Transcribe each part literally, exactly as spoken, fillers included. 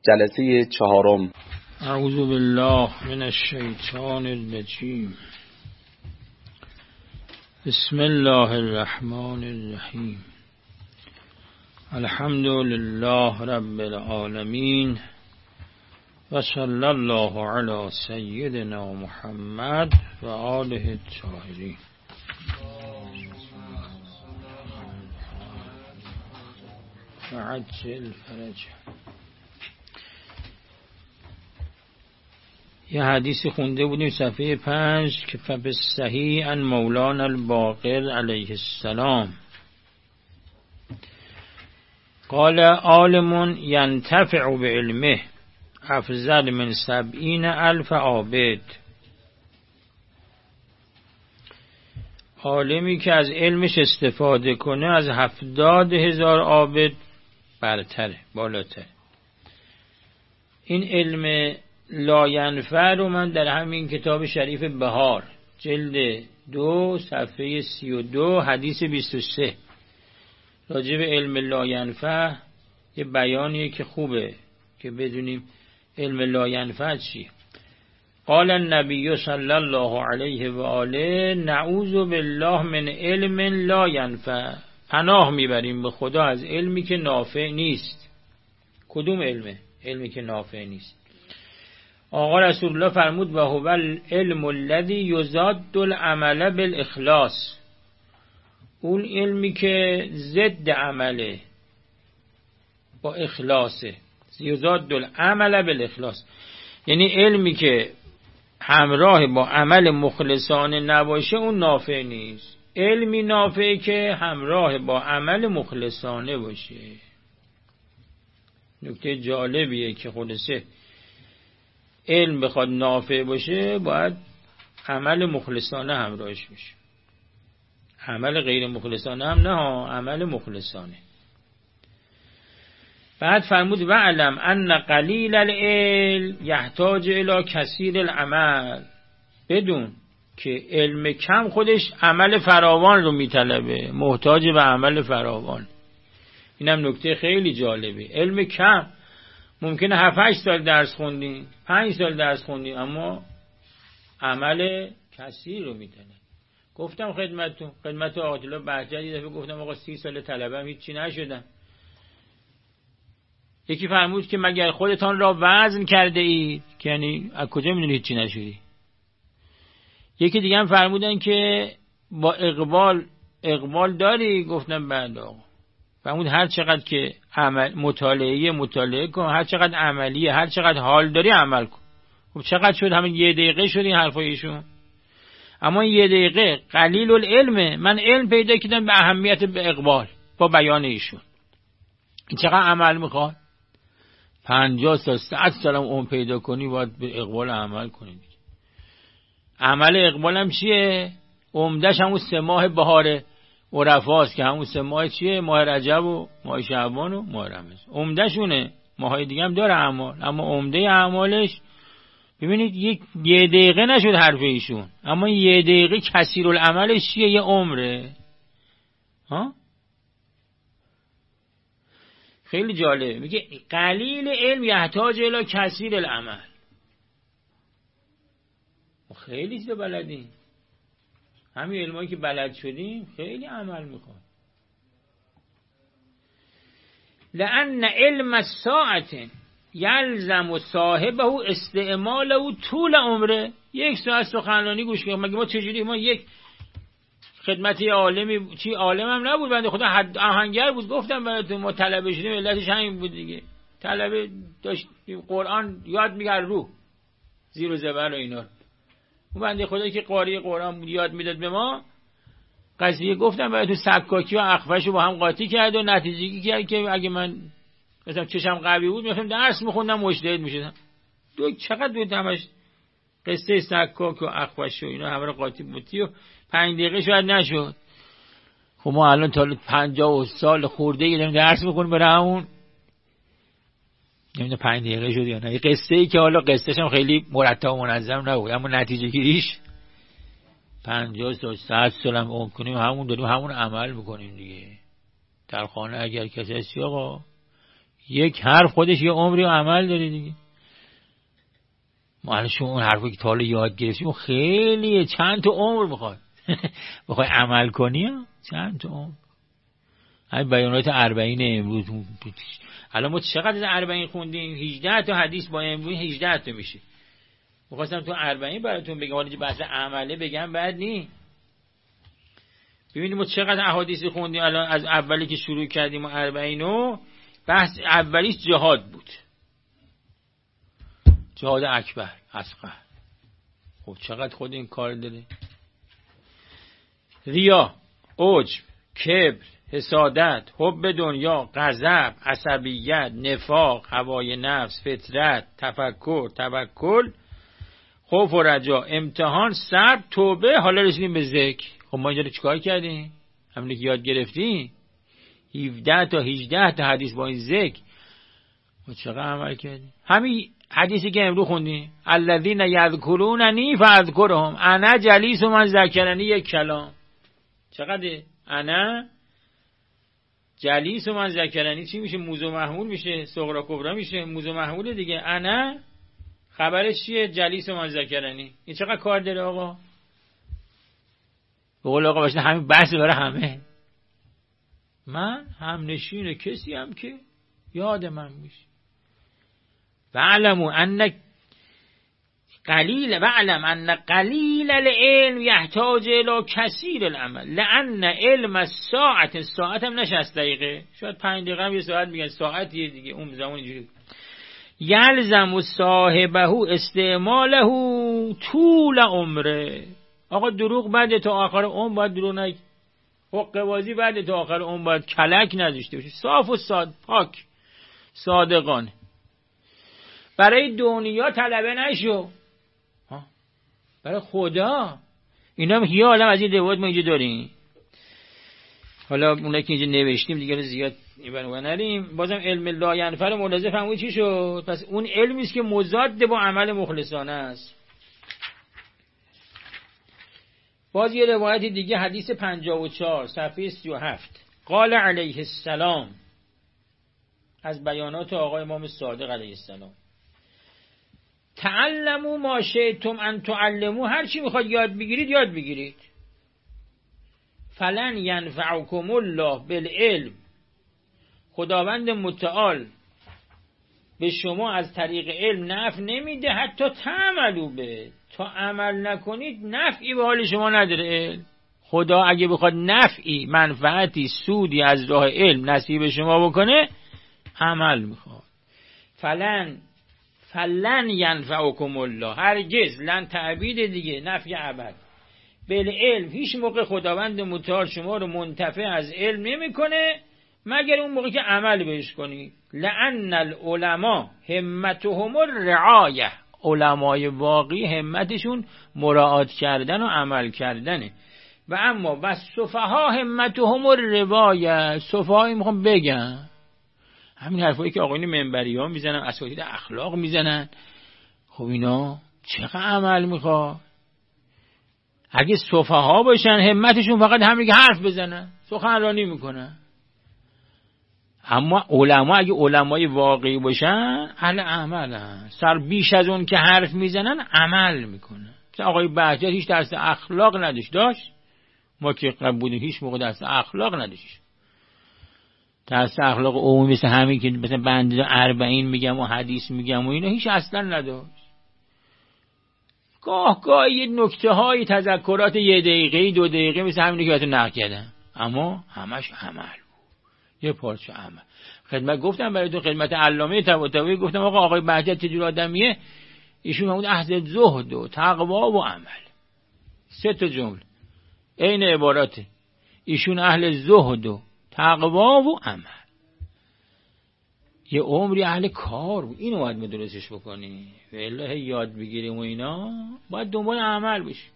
جلسه چهارم. اعوذ بالله من الشیطان الرجیم. بسم الله الرحمن الرحیم. الحمد لله رب العالمین و صلی الله علی سیدنا محمد و آله الطاهرین. وعجل فرج. یه حدیثی خونده بودیم صفحه پنج که فبالصحیح عن مولانا الباقر علیه السلام قال عالم ینتفع بعلمه افضل من سبعین الف عابد. عالمی که از علمش استفاده کنه از هفتاد هزار عابد برتره، بالاتره. این علم لاینفع رو من در همین کتاب شریف بهار جلد دو صفحه سی و دو حدیث بیست و سه راجع به علم لاینفع یه بیانیه که خوبه که بدونیم علم لاینفع چیه. قال النبی صلی الله علیه و آله نعوذ بالله من علم لا ینفع. پناه میبریم به خدا از علمی که نافع نیست. کدوم علمه؟ علمی که نافع نیست. آقا رسول الله فرمود و هو العلم الذی یزاد العمل بالاخلاص. اون علمی که ضد عمله با اخلاصه. یزاد العمل بالاخلاص یعنی علمی که همراه با عمل مخلصانه نباشه اون نافع نیست. علمی نافعه که همراه با عمل مخلصانه باشه. نکته جالبیه که خلاصه علم بخواد نافع باشه باید عمل مخلصانه همراهش باشه. عمل غیر مخلصانه هم نه، عمل مخلصانه. بعد فرمود و علم ان قلیل العلم یحتاج الی کثیر العمل. بدون که علم کم خودش عمل فراوان رو میطلبه، محتاج به عمل فراوان. اینم نکته خیلی جالبه. علم کم ممکنه هفت هشت سال درس خوندین، پنج سال درس خوندین، اما عمل کثیر رو میطلبه. گفتم خدمتتون، خدمت آقای الله بهجتی دفعه گفتم آقا سی سال طلبم هیچی نشدم. یکی فرمود که مگر خودتان را وزن کرده اید؟ که یعنی از کجا میدونی هیچی نشدی؟ یکی دیگه هم فرمودن که با اقبال اقبال داری؟ گفتم بله آقا. فرمود هر چقدر که عمل مطالعه مطالعه کن، هر چقدر عملیه، هر چقدر حال داری عمل کن. خب چقدر شد؟ همین یه دقیقه شد این حرفایشون. اما یه دقیقه قلیل العلم. من علم پیدا کردم به اهمیت به اقبال با بیان ایشون. این چقدر عمل میخواد؟ پنجاه سال صد سال هم اون پیدا کنی باید به اقبال عمل کنی. عمل اقبال هم چیه؟ عمدش همون سه ماه بهاره عرفاست که همون سه ماه چیه؟ ماه رجب و ماه شعبان و ماه رمضان. عمدهشونه. ماهای دیگه هم داره اعمال، اما عمده اعمالش ببینید یک یه دقیقه نشد حرف ایشون، اما یه دقیقه کثیر العملش چیه؟ یه عمره. ها خیلی جالبه. میگه قلیل علم یحتاج الی کثیر العمل. خیلی چیزا بلدیم، همین علمایی که بلد شدیم خیلی عمل میخواد. لأن علم الساعة یلزم صاحبه استعماله طول عمره. یک ساعت سخنرانی گوش کنیم، مگه ما چجوری؟ ما یک خدمت یه عالمی، چی عالم هم نبود بنده خدا، حد آهنگر بود. گفتم براتون ما طلبه شدیم علتش همین بود دیگه. طلبه داشت قرآن یاد میگرد رو زیر و زبر و اینا. اون بنده خدا که قاری قرآن بود یاد میداد به ما. قضیه گفتم براتون سکاکی و اخفش رو با هم قاطی کرد و نتیجه گیری کرد که اگه من مثلا چشم قوی بود میرفتم درس میخوندم مجتهد میشدم. دو چقدر دو همش قصه سکاک و اخفش و اینا همه رو قاطی بودی و پنج دقیقه شاید نشد. خب ما الان تا پنجاه سال خورده ای داریم درس میکنیم برای همون. نمیدونم پنج دقیقه شد یا نه. یه قصه ای که حالا قصهش هم خیلی مرتب و منظم نبود، اما نتیجه گیریش پنجاه سال صد سال هم اون کنیم همون داریم همون عمل میکنیم دیگه. در خانه اگر کسی هستی آقا یک حرف خودش یه عمری و عمل داره دیگه. ما الان شما اون حرفی که تا حالا یاد گرفتیم خیلیه، چند تا عمر میخواد بخوای عمل کنی ها؟ چند تا عمر. همین بیانات اربعین امروز، الان ما چقدر از اربعین خوندیم؟ هجده تا حدیث با امروز هجده تا میشه. میخواستم تو اربعین براتون بگم، حالا بحث عمله بگم بعد نی. ببینید ما چقدر احادیث خوندیم الان از اولی که شروع کردیم و اربعینو. بحث اولیش جهاد بود، جهاد اکبر اصغر. خب چقدر خود این کار داره. ریا، عجب، کبر، حسادت، حب دنیا، غضب، عصبیت، نفاق، هوای نفس، فطرت، تفکر، توکل، خوف و رجا، امتحان، صبر، توبه. حالا رسیدیم به ذکر. خب ما اینجا چیکار کردیم؟ همین که یاد گرفتیم هفده تا هجده تا حدیث با این ذکر. ما چقدر عمل کردیم؟ همین حدیثی که امروز خوندیم، الذین یذکروننی فاذکرهم، انا جلیس من ذکرنی، یک کلام. چقدر انا جلیس من ذکرنی چی میشه؟ موضوع محمول میشه، صغرا کبرا میشه، موضوع محمول دیگه. انا خبرش چیه؟ جلیس من ذکرنی. این چقدر کار داره آقا؟ بقول آقا باشه همین بحث برای همه. من هم نشین کسی هم که یاد من میشه. وعلموا ان قلیل وعلم ان قلیل العلم یحتاج الى کثیر العمل لان علم الساعت، ساعت هم نشست دقیقه، شاید پنج دقیقه هم یه ساعت میگن، ساعت یه دیگه اون زمان اینجوری. یلزم صاحبه استعماله طول عمره. آقا دروغ بعد تا آخر عمر باید دروغ نگی. حقه بازی بعد تا آخر عمر باید کلک نداشته باشی، صاف و ساد پاک صادقانه. برای دنیا طلبه نشو، برای خدا. اینا هم یه عالم از این روایت ما اینجا داریم. حالا اونایی که اینجا نوشتیم دیگه رو زیاد ایبن نریم. بازم علم لا ینفع رو ملاحظه فهمون چی شد؟ پس اون علمی است که مضاد با عمل مخلصانه است. باز یه روایت دیگه، حدیث پنجاه و چهار صفحه سی و هفت، قال علیه السلام، از بیانات آقای امام صادق علیه السلام، تعلموا ما شئتم ان تعلموا، هر چی میخواد یاد بگیرید یاد بگیرید. فلن ینفعکم الله بالعلم، خداوند متعال به شما از طریق علم نفع نمیده حتی تعملوا به، تا عمل نکنید نفعی به حال شما نداره. خدا اگه بخواد نفعی، منفعتی، سودی از راه علم نصیب شما بکنه، عمل میخواد. فلن فلن ینفعکم الله، هرگز، لن تعبید دیگه، نفی ابد. بالعلم، هیچ موقع خداوند متعال شما رو منتفع از علم نمیکنه مگر اون موقع که عمل بهش کنی. لأن العلماء همتهم الرعایه، علمای واقعی همتشون مراعات کردن و عمل کردنه. و اما و سفها همتهم الروایه، سفهایی میخوام بگم همین حرفایی که آقایون منبری ها میزنن، اساتید اخلاق میزنن. خب اینا چقدر عمل میخواد؟ اگه سفها باشن همتشون فقط همین که حرف بزنن، سخنرانی میکنن. اما علما اگه علمای واقعی باشن اهل عملن، سر بیش از اون که حرف میزنن عمل میکنن. مثلا آقای بهجت هیچ درس اخلاق نداشت، داشت؟ ما که قبل بودیم هیچ موقع درس اخلاق نداشت. درس اخلاق عمومی مثل همین که مثلا بند اربعین میگم و حدیث میگم و اینا هیچ اصلا نداشت. گاه گاه یه نکته های تذکرات یه دقیقه دو دقیقه مثل همینی که براتون نقل کردم، اما همش عمل بود، یه پارچه عمل. خدمت گفتم براتون، خدمت علامه طباطبایی گفتم آقا آقای بهجت چه جور آدمیه؟ ایشون همون اهل زهد و تقوا و عمل، سه تا جمله عین عباراته. ایشون اهل زهد و تقوا و عمل، یه عمری اهل کار بود. اینو باید درستش بکنی، والله یاد بگیریم و اینا باید دنبال عمل بشیم.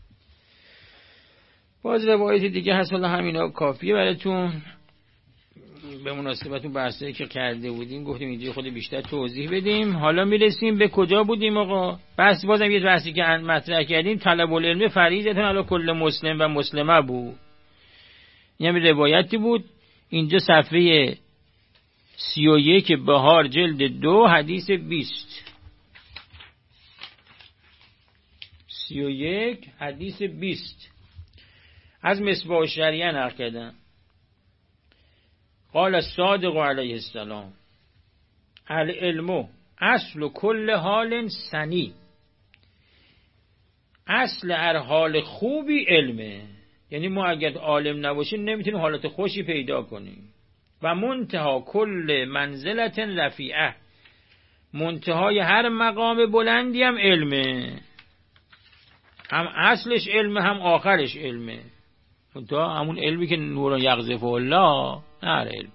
باز روایت دیگه هست، حالا همینا کافیه براتون. به مناسبت اون بحثایی که کرده بودیم گفتیم اینجا خود بیشتر توضیح بدیم. حالا میرسیم به کجا بودیم آقا؟ بس بازم یه بحثی که مطرح کردیم، طلب العلم فریضه علی کل مسلم و مسلمه بود. این روایتی بود. اینجا صفحه سی و یک بهار جلد دو حدیث بیست. سی و یک حدیث بیست از مصباح الشریعه نقل کردن. قال الصادق علیه السلام العلم اصل کل حال سنی. اصل هر حال خوبی علمه. یعنی ما اگر عالم نباشیم نمیتونیم حالت خوشی پیدا کنیم. و منتها کل منزلت رفیعه، منتهای هر مقام بلندی هم علمه. هم اصلش علمه هم آخرش علمه. منتها همون علمی که نور یقذف الله نه علم.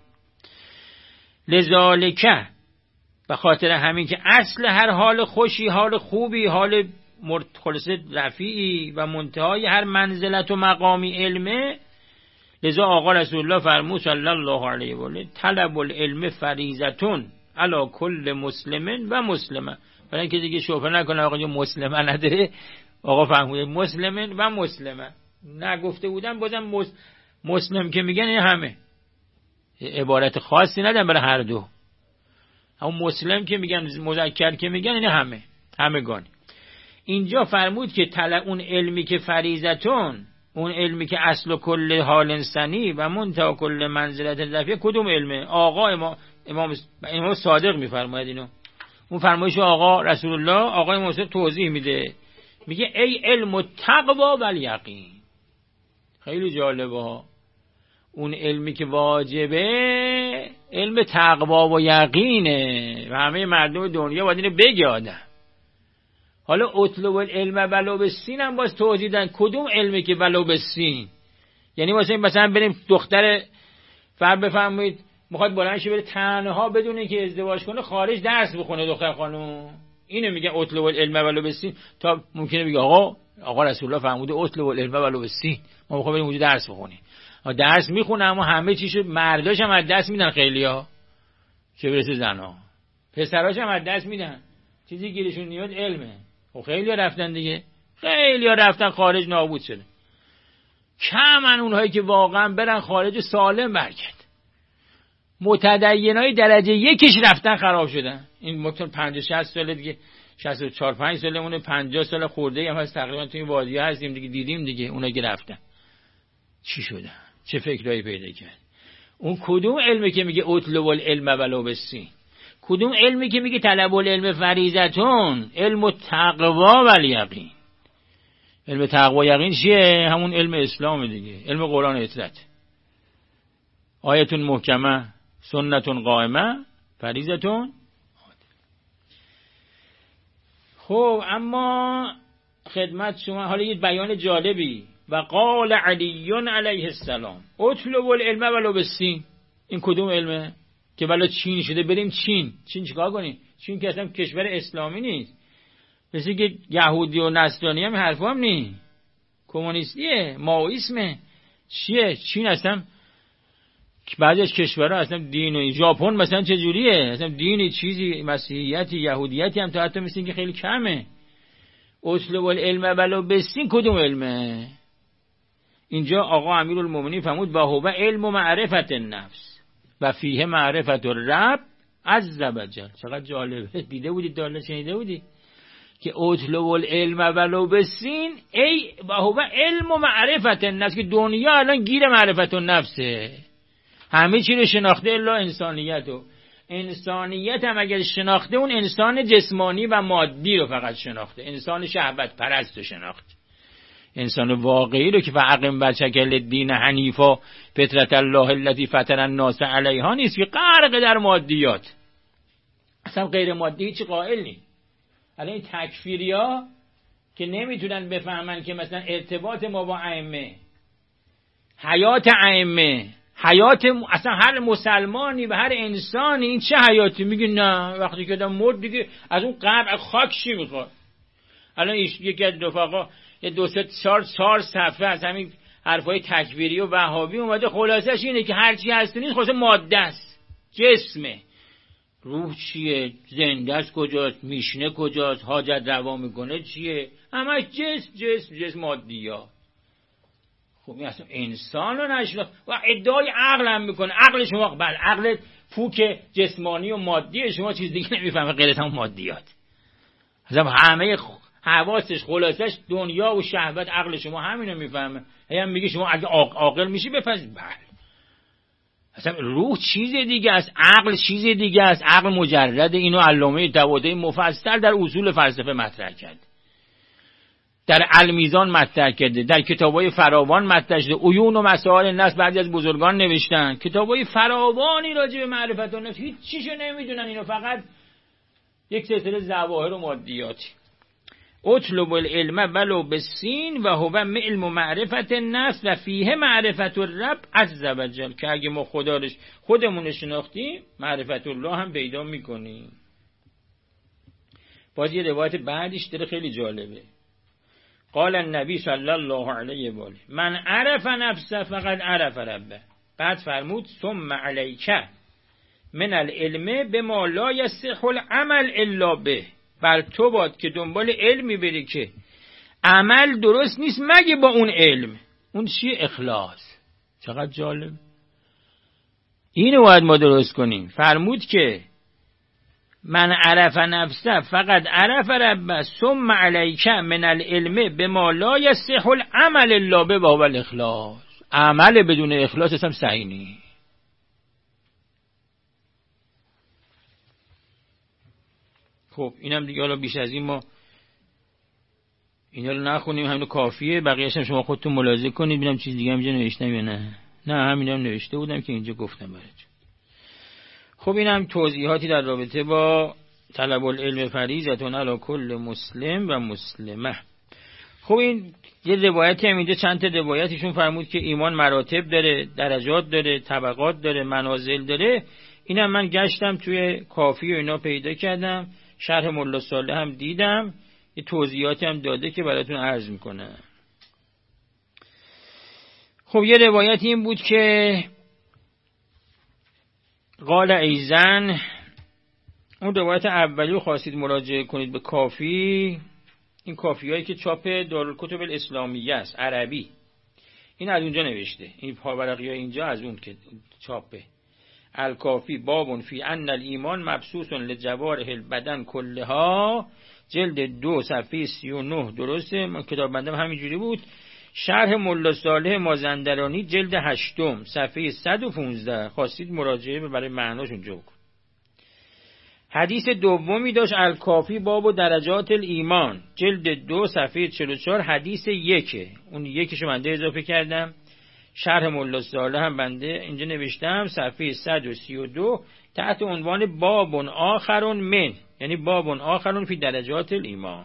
لذالکه، به خاطر همین که اصل هر حال خوشی حال خوبی، حال خلاصه رفیعی و منتهای هر منزلت و مقامی علمه، لذا آقا رسول الله فرمود صلی الله علیه و آله طلب العلم فریضتون علی کل مسلم و مسلمه. برای اینکه دیگه شبهه نکنه آقا مسلمه نداره، آقا فرمود مسلم و مسلمه. نگفته بودن بازم مسلم که میگن این همه، عبارت خاصی ندن برای هر دو. همون مسلم که میگن مذکر که میگن این همه همگانی. اینجا فرمود که طلب اون علمی که فریضتون، اون علمی که اصل و کل حال انسانی و منتها کل منزلت رفیع، کدوم علمه؟ آقا امام امام, امام صادق میفرماید اینو. اون فرمایش آقا رسول الله آقا امام صادق توضیح میده، میگه ای علم التقوا و الیقین. خیلی جالبه ها. اون علمی که واجبه علم تقوا و یقینه و همه مردم دنیا باید اینو بگه آدم. حالا اطلب العلم ولو بالسین هم باز توضیح دادن کدوم علمی که ولو بالسین. یعنی واسه مثلا بریم دختر فر بفرمایید میخواد بلند شه بره تنها بدون که ازدواج کنه خارج درس بخونه دختر خانم، اینو میگه اطلب العلم ولو بالسین. تا ممکنه بگه آقا آقا رسول الله فرموده اطلب العلم ولو بالسین، ما میخوایم بریم اونجا درس بخونیم. درس میخونه اما همه چیشو مرداش هم از دست میدن، خیلیا چه برسه زنا، پسراش هم از دست میدن. چیزی گیرشون نیاد علمه. خب خیلیا رفتن دیگه، خیلیا رفتن خارج نابود شده. کمن اونهایی که واقعا برن خارج سالم برگرد. متدینای درجه یکش رفتن خراب شدن. این مکتر پنجاه شصت ساله دیگه، شصت و چهار پنج ساله مونه، پنجاه سال خورده هم هست تقریبا تو این وادی هستیم دیگه، دیدیم دیگه اونایی که رفتن چی شدن، چه فکرایی پیدا کرد. اون کدوم علمی که میگه اطلب العلم ولو بالسین؟ کدوم علمی که میگه طلب العلم فریضتون؟ علم التقوا و الیقین. علم تقوا و یقین چیه؟ همون علم اسلام دیگه، علم قرآن و اطاعت. آیتون محکمه سنتون قائمه فریضتون. خب اما خدمت شما حالا یه بیان جالبی. و قال علی علیه السلام اطلب العلم ولو بالسین. این کدوم علمه؟ که والا چین شده بریم چین. چین چیکار کنیم؟ چین که اصلا کشور اسلامی نیست، مثل که یهودی و نصرانی هم حرفا هم نی، کمونیستیه، مائیسمه. چیه چین؟ اصلا بعضی از کشورها اصلا دین و ژاپن مثلا چه جوریه، اصلا دینی چیزی مسیحیتی یهودیتی هم تا حتی مثل که خیلی کمه. اطلب العلم ولو بالسین کدوم علمه؟ اینجا آقا امیرالمومنین فرمود و هو علم و معرفت النفس و فیه معرفت الرب عز وجل. چقدر جالبه. دیده بودید داله شنیده بودی که اطلب العلم ولو بالسین ای و هو علم و معرفت النفس، که دنیا الان گیر معرفت النفسه، همه چی رو شناخته الا انسانیتو. انسانیت هم اگر شناخته اون انسان جسمانی و مادی رو فقط شناخته، انسان شهوت پرست رو شناخته. انسان واقعی رو که فاقم بچک الدین حنیفا فطرت الله التي فطر الناس علیها نیست، که غرق در مادیات، اصلا غیر مادی هیچ قائل نیست. الان این تکفیریا که نمیتونن بفهمن که مثلا ارتباط ما با ائمه، حیات ائمه، حیات اصلا هر مسلمانی و هر انسانی این چه حیاتی، میگه نه وقتی که آدم مرد دیگه از اون قبر خاک چی میخواد. الان یکی از رفقا یه دو سه چهار چهار صفحه از همین حرفای تکفیری و وهابی اومده، خلاصش اینه که هر چی هست نیست خلاص ماده است، جسمه. روح چیه؟ زنده است کجاست؟ میشنه کجاست؟ حاجت روا میکنه چیه؟ همش جسم جسم جسم مادیات. خب این اصلا انسان رو نشناخت و ادعای عقل هم میکنه. عقل شما بله عقل پوک جسمانی و مادی شما چیز دیگه نمیفهمه غیر از همون مادیات. مثلا همه حواسش خلاصش دنیا و شهوت، عقل شما همینو میفهمه. هی هم میگه شما اگه عاقل میشی بپذیر. بله اصلا روح چیز دیگه است، عقل چیز دیگه است. عقل مجرد. اینو علامه طباطبایی مفصل در اصول فلسفه مطرح کرد، در المیزان مطرح کرده، در کتابای فراوان مطرح شده. عیون و مسائل النفس بعضی از بزرگان نوشتن، کتابای فراوانی راجع به معرفت النفس. هیچ چیشو نمیدونن اینو، فقط یک سلسله ظواهر و مادیاتی. اطلب العلم ولو بالسین و هو علم معرفت النفس و فیه معرفت الرب عز وجل. که اگه ما خدا رو خودمون شناختیم، معرفت الله هم پیدا میکنیم. باز یه روایت بعدش داره خیلی جالبه. قال النبی صلی الله علیه و آله من عرف نفسه فقد عرف ربه. بعد فرمود ثم علیک من العلم بما لا یصح العمل الا به. بر تو باد که دنبال علمی بری که عمل درست نیست مگه با اون علم. اون چیه؟ اخلاص. چقدر جالب. اینو باید ما درست کنیم. فرمود که من عرف نفسه فقط عرف ربه ثم علیک من العلم بما لا یصح العمل الا به و هو الاخلاص. عمل بدون اخلاص اصلا صحیح نیست. خب اینم دیگه حالا بیش از این ما اینا رو نخونیم، همینو کافیه. بقیه‌اش هم شما خودتون ملاحظه کنید ببینم چیز دیگه هم اینجا نوشتم یا نه. نه همینا هم نوشته بودم که اینجا گفتم براتون. خب اینم توضیحاتی در رابطه با طلب العلم فریضة علی کل مسلم و مسلمه. خب این یه روایتی هم اینجا چند تا روایتشون فرمود که ایمان مراتب داره، درجات داره، طبقات داره، منازل داره. اینم من گشتم توی کافی و اینا پیدا کردم، شرح ملا صالح هم دیدم، یه توضیحاتی هم داده که براتون عرض میکنم. خب یه روایتی این بود که قال ایزن، اون روایت اولی خواستید مراجعه کنید به کافی. این کافی هایی که چاپ دارالکتب الاسلامیه است، عربی، این از اونجا نوشته. این پاورقی ها اینجا از اون که چاپه. الکافی بابون فی ان الایمان مبسوط لجوارح البدن کلها، جلد دو صفحه سی و نه. درسته، من کتاب بندم همینجوری بود. شرح ملا صالح مازندرانی جلد هشتم صفحه صد و پانزده. خواستید مراجعه برای معناش اونجا بکن. حدیث دومی داشت الکافی باب و درجات الایمان جلد دو صفحه چهل و چهار. حدیث یکه، اون یکیشو بنده اضافه کردم. شرح ملا صالح هم بنده اینجا نوشتم صفحه صد و سی و دو تحت عنوان بابون آخرون من، یعنی بابون آخرون فی درجات الایمان.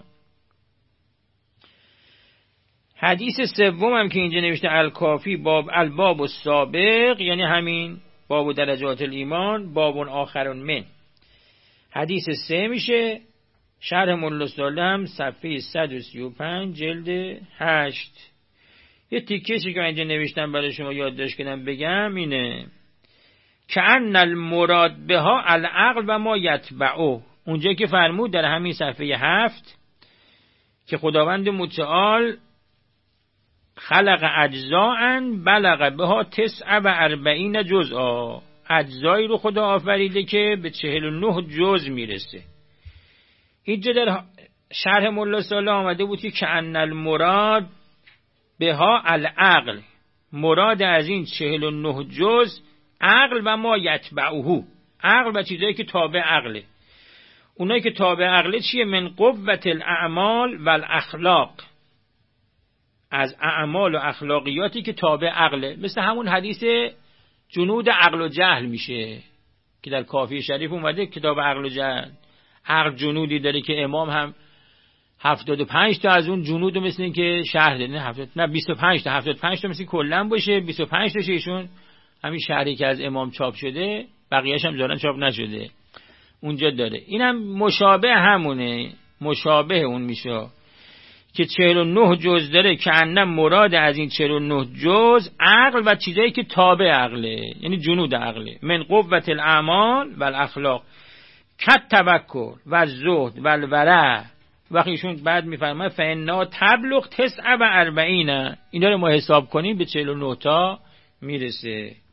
حدیث سوم هم که اینجا نوشته الکافی باب الباب السابق، یعنی همین باب و درجات الایمان بابون آخرون من. حدیث سه میشه شرح ملا صالح هم صفحه صد و سی و پنج جلد هشت. یه تیکه‌ای که اینجا نوشتم برای شما یادداشت کردم بگم اینه که ان المراد بها العقل و ما یتبعه. اونجا که فرمود در همین صفحه هفت که خداوند متعال خلق اجزاء بلغ بها تسع و اربعین جزءا، اجزایی رو خدا آفریده که به چهل و نه جزء میرسه. اینجا در شرح ملا صالح آمده بود که ان المراد بها العقل، مراد از این چهل و نه جزء عقل و ما یتبعه، عقل و چیزایی که تابع عقله. اونایی که تابع عقله چیه؟ من قوت الاعمال و الاخلاق، از اعمال و اخلاقیاتی که تابع عقله. مثل همون حدیث جنود عقل و جهل میشه که در کافی شریف اومده، کتاب عقل و جهل. عقل جنودی داره که امام هم هفتاد و پنج تا از اون جنود مثل این که شهر داره، نه هفتاد نه بیست و پنج تا هفتاد و پنج تا مثل کلا باشه، بیست و پنج تاش ایشون همین شهری که از امام چاپ شده، بقیه‌اش هم ظاهرا چاپ نشده اونجا داره. اینم مشابه همونه، مشابه اون میشه که چهل و نه جز داره که انم مراد از این چهل و نه جز عقل و چیزایی که تابع عقله، یعنی جنود عقله. من قوت الاعمال و الاخلاق کت تبکر و زهد و الورع. وقتیشون بعد میفرماید فانا تبلغ تسع و اربعین، اینا رو ما حساب کنیم به چهل و نه تا میرسه.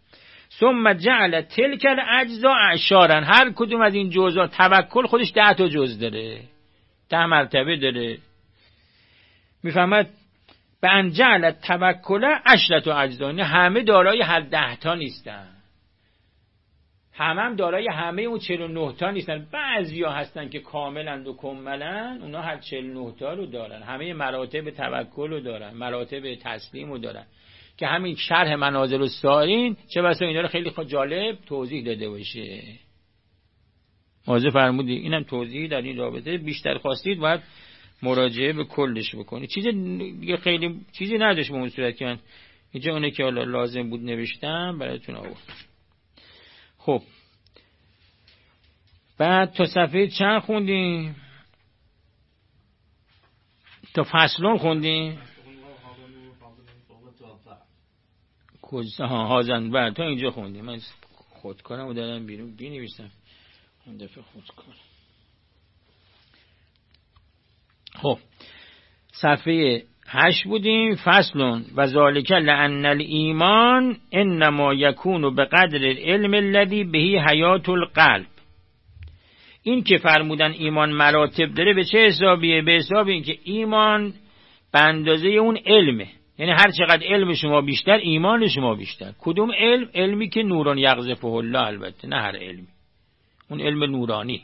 ثم جعل تلک الاجزاء اعشارا، هر کدوم از این جزءات توکل خودش ده تا جز داره، ده مرتبه داره. میفهمد به ان جعل توکل عشرة اجزاء، همه دارای هر ده تا نیستن، همه هم دارای همه اون چهل و نه تا نیستن. بعضیا هستن که کاملا و کملن، اونا هر چهل و نه تا رو دارن، همه مراتب توکل رو دارن، مراتب تسلیم رو دارن، که همین شرح منازل السائرین چه بسا اینا رو خیلی جالب توضیح داده باشه. واضح فرمودی؟ اینم توضیح در این رابطه. بیشتر خواستید باید مراجعه به کلش بکنید. چیز دیگه خیلی چیزی نداشت به اون صورت که من اینجا اونه که حالا لازم بود نوشتم براتون آوردم. خب بعد تا صفحه چند خوندیم؟ تا فصلون خوندیم؟ کجا؟ ها هازن بعد تا اینجا خوندیم. من خودکارم رو دادم بیرون بینویسم اون دفعه خودکار. خب صفحه هشت بودیم. فصلون و ذالک لأن الایمان انما یکون بقدر العلم الذی به حیات القلب. این که فرمودن ایمان مراتب داره به چه حسابیه؟ به حساب این که ایمان به اندازه اون علمه، یعنی هر چقدر علم شما بیشتر ایمان شما بیشتر. کدوم علم؟ علمی که نوران یقذفه الله، البته نه هر علمی، اون علم نورانی.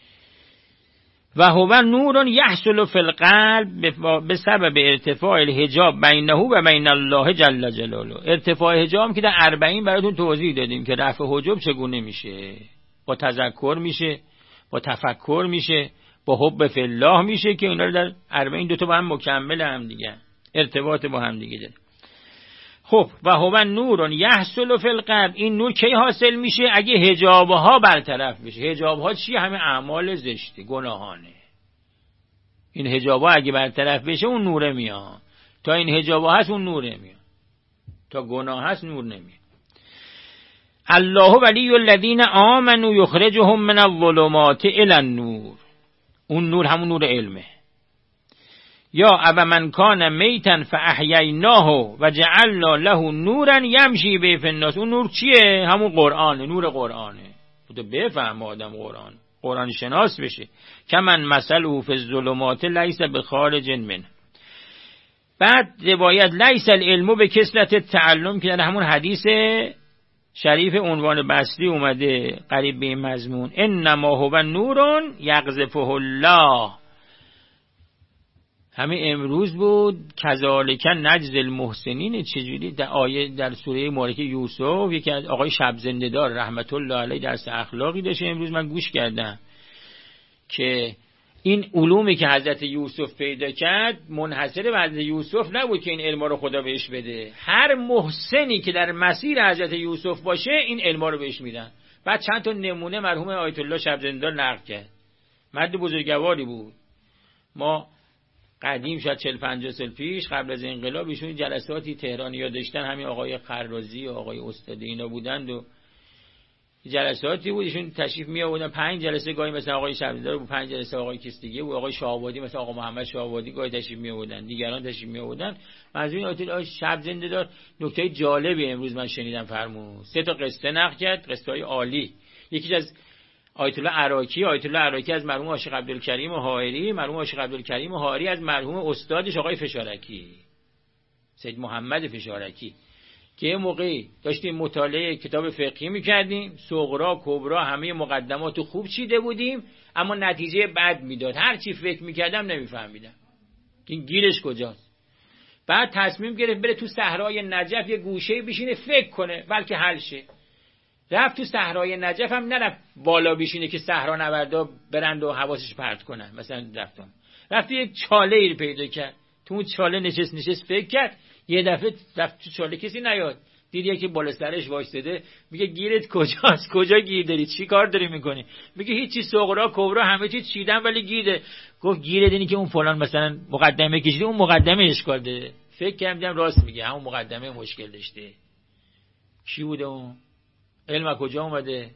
و هو نور یحصل فی القلب به سبب ارتفاع الحجاب بینه و بین الله جل جلاله. ارتفاع حجاب که در اربعین براتون توضیح دادیم که رفع حجاب چگونه میشه. با تذکر میشه، با تفکر میشه، با حب فی الله میشه، که اینا رو در اربعین دو تا با هم مکمل هم دیگه، ارتباط با هم دیگه داره. خب و هو نور یحصل فی القلب، این نور کی حاصل میشه؟ اگه حجابها برطرف بشه. حجابها چیه؟ همه اعمال زشته، گناهانه. این حجابها اگه برطرف بشه اون نوره میاد. تا این حجابها هست اون نوره میاد، تا گناه هست نور نمیاد. الله ولی الذین آمنوا یخرجهم من الظلمات الی النور، اون نور همون نور علمه. یا ابا من کان میتا فاحییناه و جعلنا له نورا یمشی به فی الناس، اون نور چیه؟ همون قرآنه، نور قرآنه. تو بفهم آدم قرآن قرآن شناس بشه. کمن مثله فی الظلمات لیس بخارج منه. بعد روایت لیس العلم به کثرت التعلم، که در همون حدیث شریف عنوان بصری اومده قریب به این مضمون، انما هو نور یقذفه الله. همه امروز بود کذالک نجزی المحسنین. چجوری؟ در آیه در سوره مبارکه یوسف یکی از آقای شب زنده دار رحمت الله علیه درس اخلاقی داشته، امروز من گوش کردم که این علومی که حضرت یوسف پیدا کرد منحصر به حضرت یوسف نبود که این علما رو خدا بهش بده. هر محسنی که در مسیر حضرت یوسف باشه این علما رو بهش میدن. بعد چند تا نمونه مرحوم آیت الله شب زنده دار نقل کرد. مرد بزرگواری بود. ما قدیم شاید چهل پنجاه سال پیش قبل از انقلاب ایشون جلساتی تهرانی‌ها داشتن، همین آقای خرازی و آقای استادی اینا بودند و جلساتی بود. ایشون تشریف می آوردن پنج جلسه، گاهی مثلا آقای شبزندار بود، پنج جلسه آقای کستگی بود، آقای شاه‌آبادی مثلا آقا محمد شاه‌آبادی گاهی تشریف می آوردن، دیگران تشریف می آوردن. منظور آیت الله شبزنده‌دار نکته جالبی امروز من شنیدم فرمود. سه تا قصه نقل کرد، قصه‌های عالی. یکی از آیت الله عراقی، آیت الله عراقی از مرحوم عاشق عبدالکریم حائری، مرحوم عاشق عبدالکریم حائری از مرحوم استادش آقای فشارکی، سید محمد فشارکی، که یه موقعی داشتیم مطالعه کتاب فقهی میکردیم، صغرا کبرا همه مقدمات خوب چیده بودیم، اما نتیجه بد میداد. هر چی فکر میکردم نمیفهمیدم این گیرش کجاست. بعد تصمیم گرفت بره تو صحرای نجف یه گوشه بشینه فکر کنه بلکه حل شه. رفت تو صحرای نجف، هم نرفت بالا بشینه که صحرا نوردا برند و حواسش پرت کنن، مثلا رفتم رفت یه چاله ای پیدا کرد، تو اون چاله نشست نشست فکر کرد. یه دفعه رفت تو چاله کسی نیاد، دید یکی بالا سرش وایساده، میگه گیرت کجاست؟ کجا گیر داری؟ چی کار داری میکنی؟ میگه هیچی، صغرا کبرا همه چی چیدم ولی گیره. گفت گیرت اینی که اون فلان مثلا مقدمه کشیده، اون مقدمه اشکال داره. فکر کردم راست میگه، همون مقدمه مشکل داشته. چی بوده اون؟ علم کجا اومده؟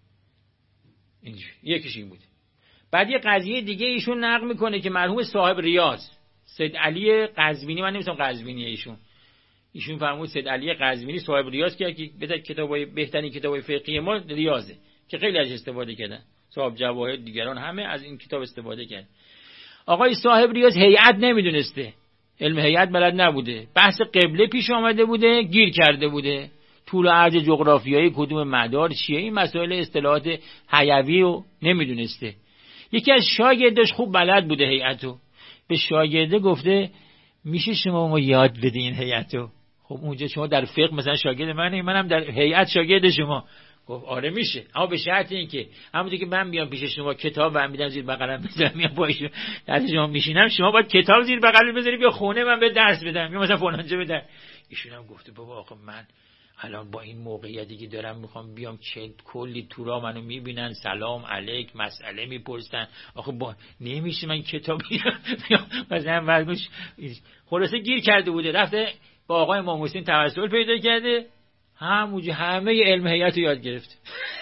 اینجوری یکیش این بود. بعد یه قضیه دیگه ایشون نقل میکنه که مرحوم صاحب ریاض سید علی قزوینی، من نمی‌دونم قزوینی ایشون، ایشون فرمود سید علی قزوینی صاحب ریاض کرد که بذار کتابای بهترین کتابای فقهی ما ریاضه که خیلی ازش استفاده کردن، صاحب جواهر دیگران همه از این کتاب استفاده کرد. آقای صاحب ریاض هیئت نمیدونسته، علم هیئت بلد نبوده، بحث قبله پیش آمده بوده، گیر کرده بوده، طول و عرض جغرافیایی کدوم مدار چیه، این مسائل اصطلاحات حیوی رو نمیدونسته. یکی از شاگرداش خوب بلد بوده هیئتو، به شاگرده گفته میشه شما ما یاد بدین هیئتو. خب اونجا شما در فقه مثلا شاگرد منی، منم در هیئت شاگرد شما. گفت آره میشه، اما به شرط اینکه همونطور که من میام پیش شما کتاب برام میدم زیر بغلم بذارم میام پایش دست شما میشینم، شما باید کتاب زیر بغل بذاری بیا خونه من به درس بدم یا مثلا فلانجا بدم. ایشون هم گفته بابا آخه من الان با این موقعیتی که دارم میخوام بیام چه کلی تورا منو میبینن سلام علیک مسئله میپرسن، آخه با نمیشه من کتاب مثلا ورگوش. خلاصه گیر کرده بوده، رفته با آقای امام حسین توسل پیدا کرده، همونجا همه علم هیئت رو یاد گرفت.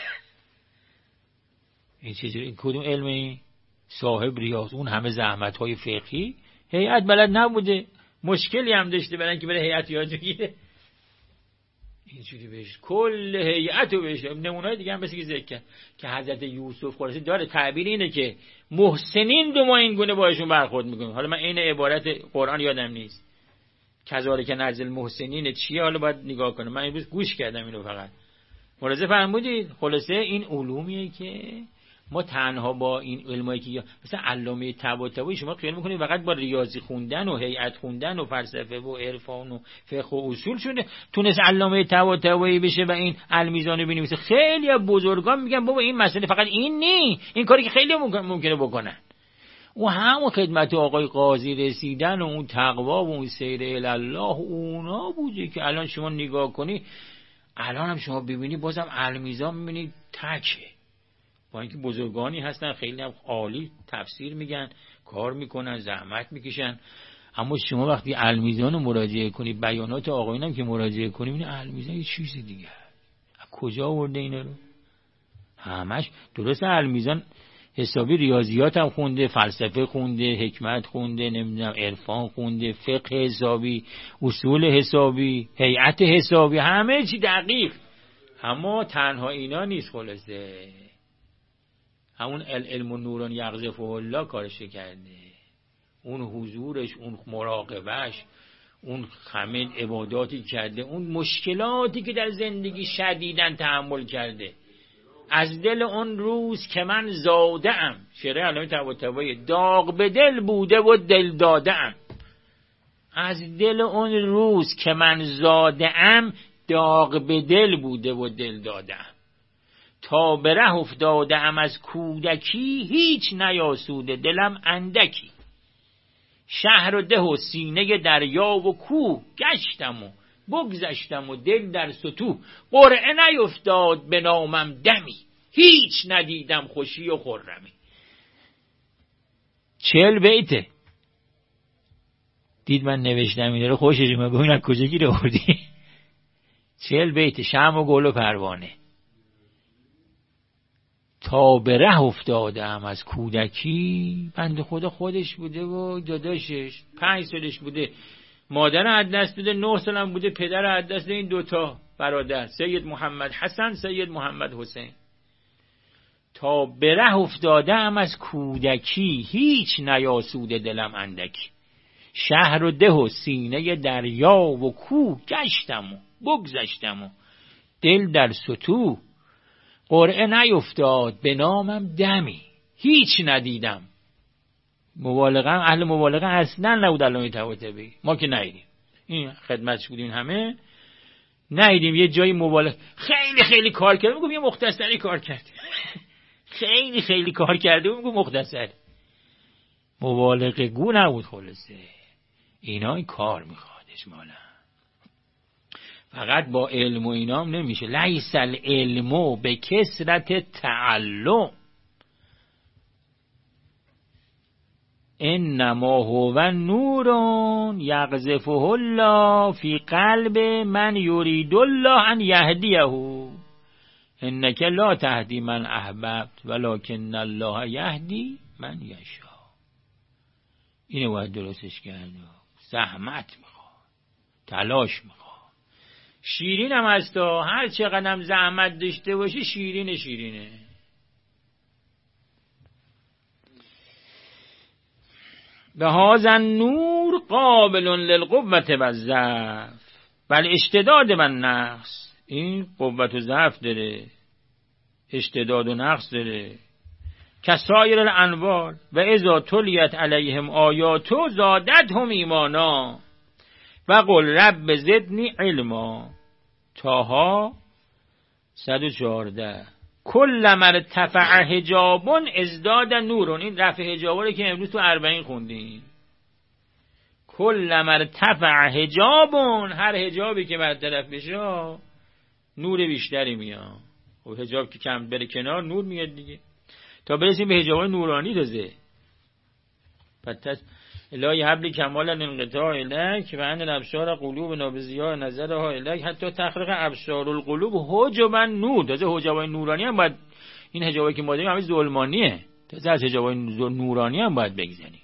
این چیزی این کدوم علمی؟ صاحب ریاض، اون همه زحمت های فقهی هیئت بلد نبوده، مشکلی هم داشته برای اینکه بره هیئت یاد بگیره. اینجوری بهش کل هیئت رو بهش نمونه‌های دیگه هم مثل که ذکر کرد که حضرت یوسف خلاصه داره تعبیر اینه که محسنین دو ما این گونه باشون برخورد میکنیم. حالا من این عبارت قرآن یادم نیست، کذالک نجزی المحسنین چیه، حالا باید نگاه کنم، من امروز گوش کردم اینو فقط. ملاحظه فرمودید؟ خلاصه این علومیه که ما تنها با این علمایی که مثلا علامه طباطبایی شما خیال میکنید فقط با ریاضی خوندن و هیئت خوندن و فلسفه و عرفان و فقه و اصول شده تونست علامه طباطبایی بشه و این المیزان رو بنویسه. خیلی از بزرگان میگن بابا این مسئله فقط این نی، این کاری که خیلی ممکنه بکنن. و همون خدمت آقای قاضی رسیدن و اون تقوا و اون سیر الله اونا بوده که الان شما نگاه کنی، الان هم شما ببینی بازم المیزان میبینی تکه، با اینکه بزرگانی هستن خیلی هم عالی تفسیر میگن، کار میکنن، زحمت میکشن، اما شما وقتی المیزان رو مراجعه کنی، بیانات آقایون هم که مراجعه کنی، میبینی المیزان یه چیز دیگه. از کجا آورده اینا رو؟ همش درست. المیزان حسابی ریاضیات هم خونده، فلسفه خونده، حکمت خونده، نمیدونم عرفان خونده، فقه حسابی، اصول حسابی، هیئت حسابی، همه چی دقیق. اما تنها اینا نیست. خلاصه همون علم و نوران یغذفه الله کارش کرده، اون حضورش، اون مراقبش، اون همه عباداتی کرده، اون مشکلاتی که در زندگی شدیدن تحمل کرده. از دل اون روز که من زاده ام، شعر علامه طباطبایی، داغ به دل بوده و دل داده ام. از دل اون روز که من زاده ام، داغ به دل بوده و دل داده ام. تا به ره افتاده ام از کودکی، هیچ نیاسوده دلم اندکی. شهر و ده و سینه دریا و کوه، گشتم و بگذشتم و دل در ستوه. قرعه نیفتاد به نامم دمی، هیچ ندیدم خوشی و خرمی. چهل بیته دید من نوشتم این رو، خوشش من گوین از کجا گیر آوردی؟ چهل بیته شمع و گل و پروانه. تا به ره افتادم از کودکی، بنده خدا خودش بوده و داداشش پنج سالش بوده، مادر از دست داده، نه سالم بوده پدر از دست داده، این دوتا برادر سید محمد حسن سید محمد حسین. تا به ره افتادم از کودکی، هیچ نیاسوده دلم اندکی. شهر و ده و سینه دریا و کوه، گشتم و بگذشتم و دل در ستوه. قرعه نیفتاد به نامم دمی، هیچ ندیدم. مبالغه، اهل مبالغه اصلا نبود علامه طباطبایی، ما که ندیدیم، این خدمتش بودیم همه، ندیدیم یه جایی مبالغه خیلی خیلی کار کرده میگم یه مختصری کار کرد خیلی خیلی کار کرده میگم مختصر، مبالغه گو نبود. خلاصه اینا این کار میخوادش مالا، فقط با علم و اینام نمیشه. لیس العلم به کثرت تعلم، انما هو نور یقذفه الله فی قلب من یرید الله ان یهدیه. انک لا تهدی من احببت ولکن الله یهدی من یشاء. اینو باید درستش کرد، زحمت میخواد، تلاش میخواد. شیرین هم هست، هر چقدر هم زحمت داشته باشی شیرین شیرینه. به هذا نور قابل للقوت و الضعف بل اشتداد و نقص. این قوت و ضعف داره، اشتداد و نقص داره. کسایر الانوار و اذا تلیت علیهم آیاتو زادتهم ایمانا و قل رب زدنی علما. طه صد و چهارده. کلما ارتفع حجاب ازداد نور. این رفع حجابا رو که امروز تو اربعین خوندیم. کلما ارتفع حجاب، هر حجابی که برطرف بشه نور بیشتری میاد. و حجاب که کم بره کنار نور میاد دیگه، تا برسیم به حجابای نورانی تازه. پس الهی حبل کمال الانقطاع الک و ان الابصار قلوب نابضیاء نظرها الک حتی تخرق ابصار القلوب حجبا نور. تازه حجابای نورانی هم باید، این حجابایی که ما داریم همه ظلمانیه، تازه از حجابای نورانی هم باید بگذنی.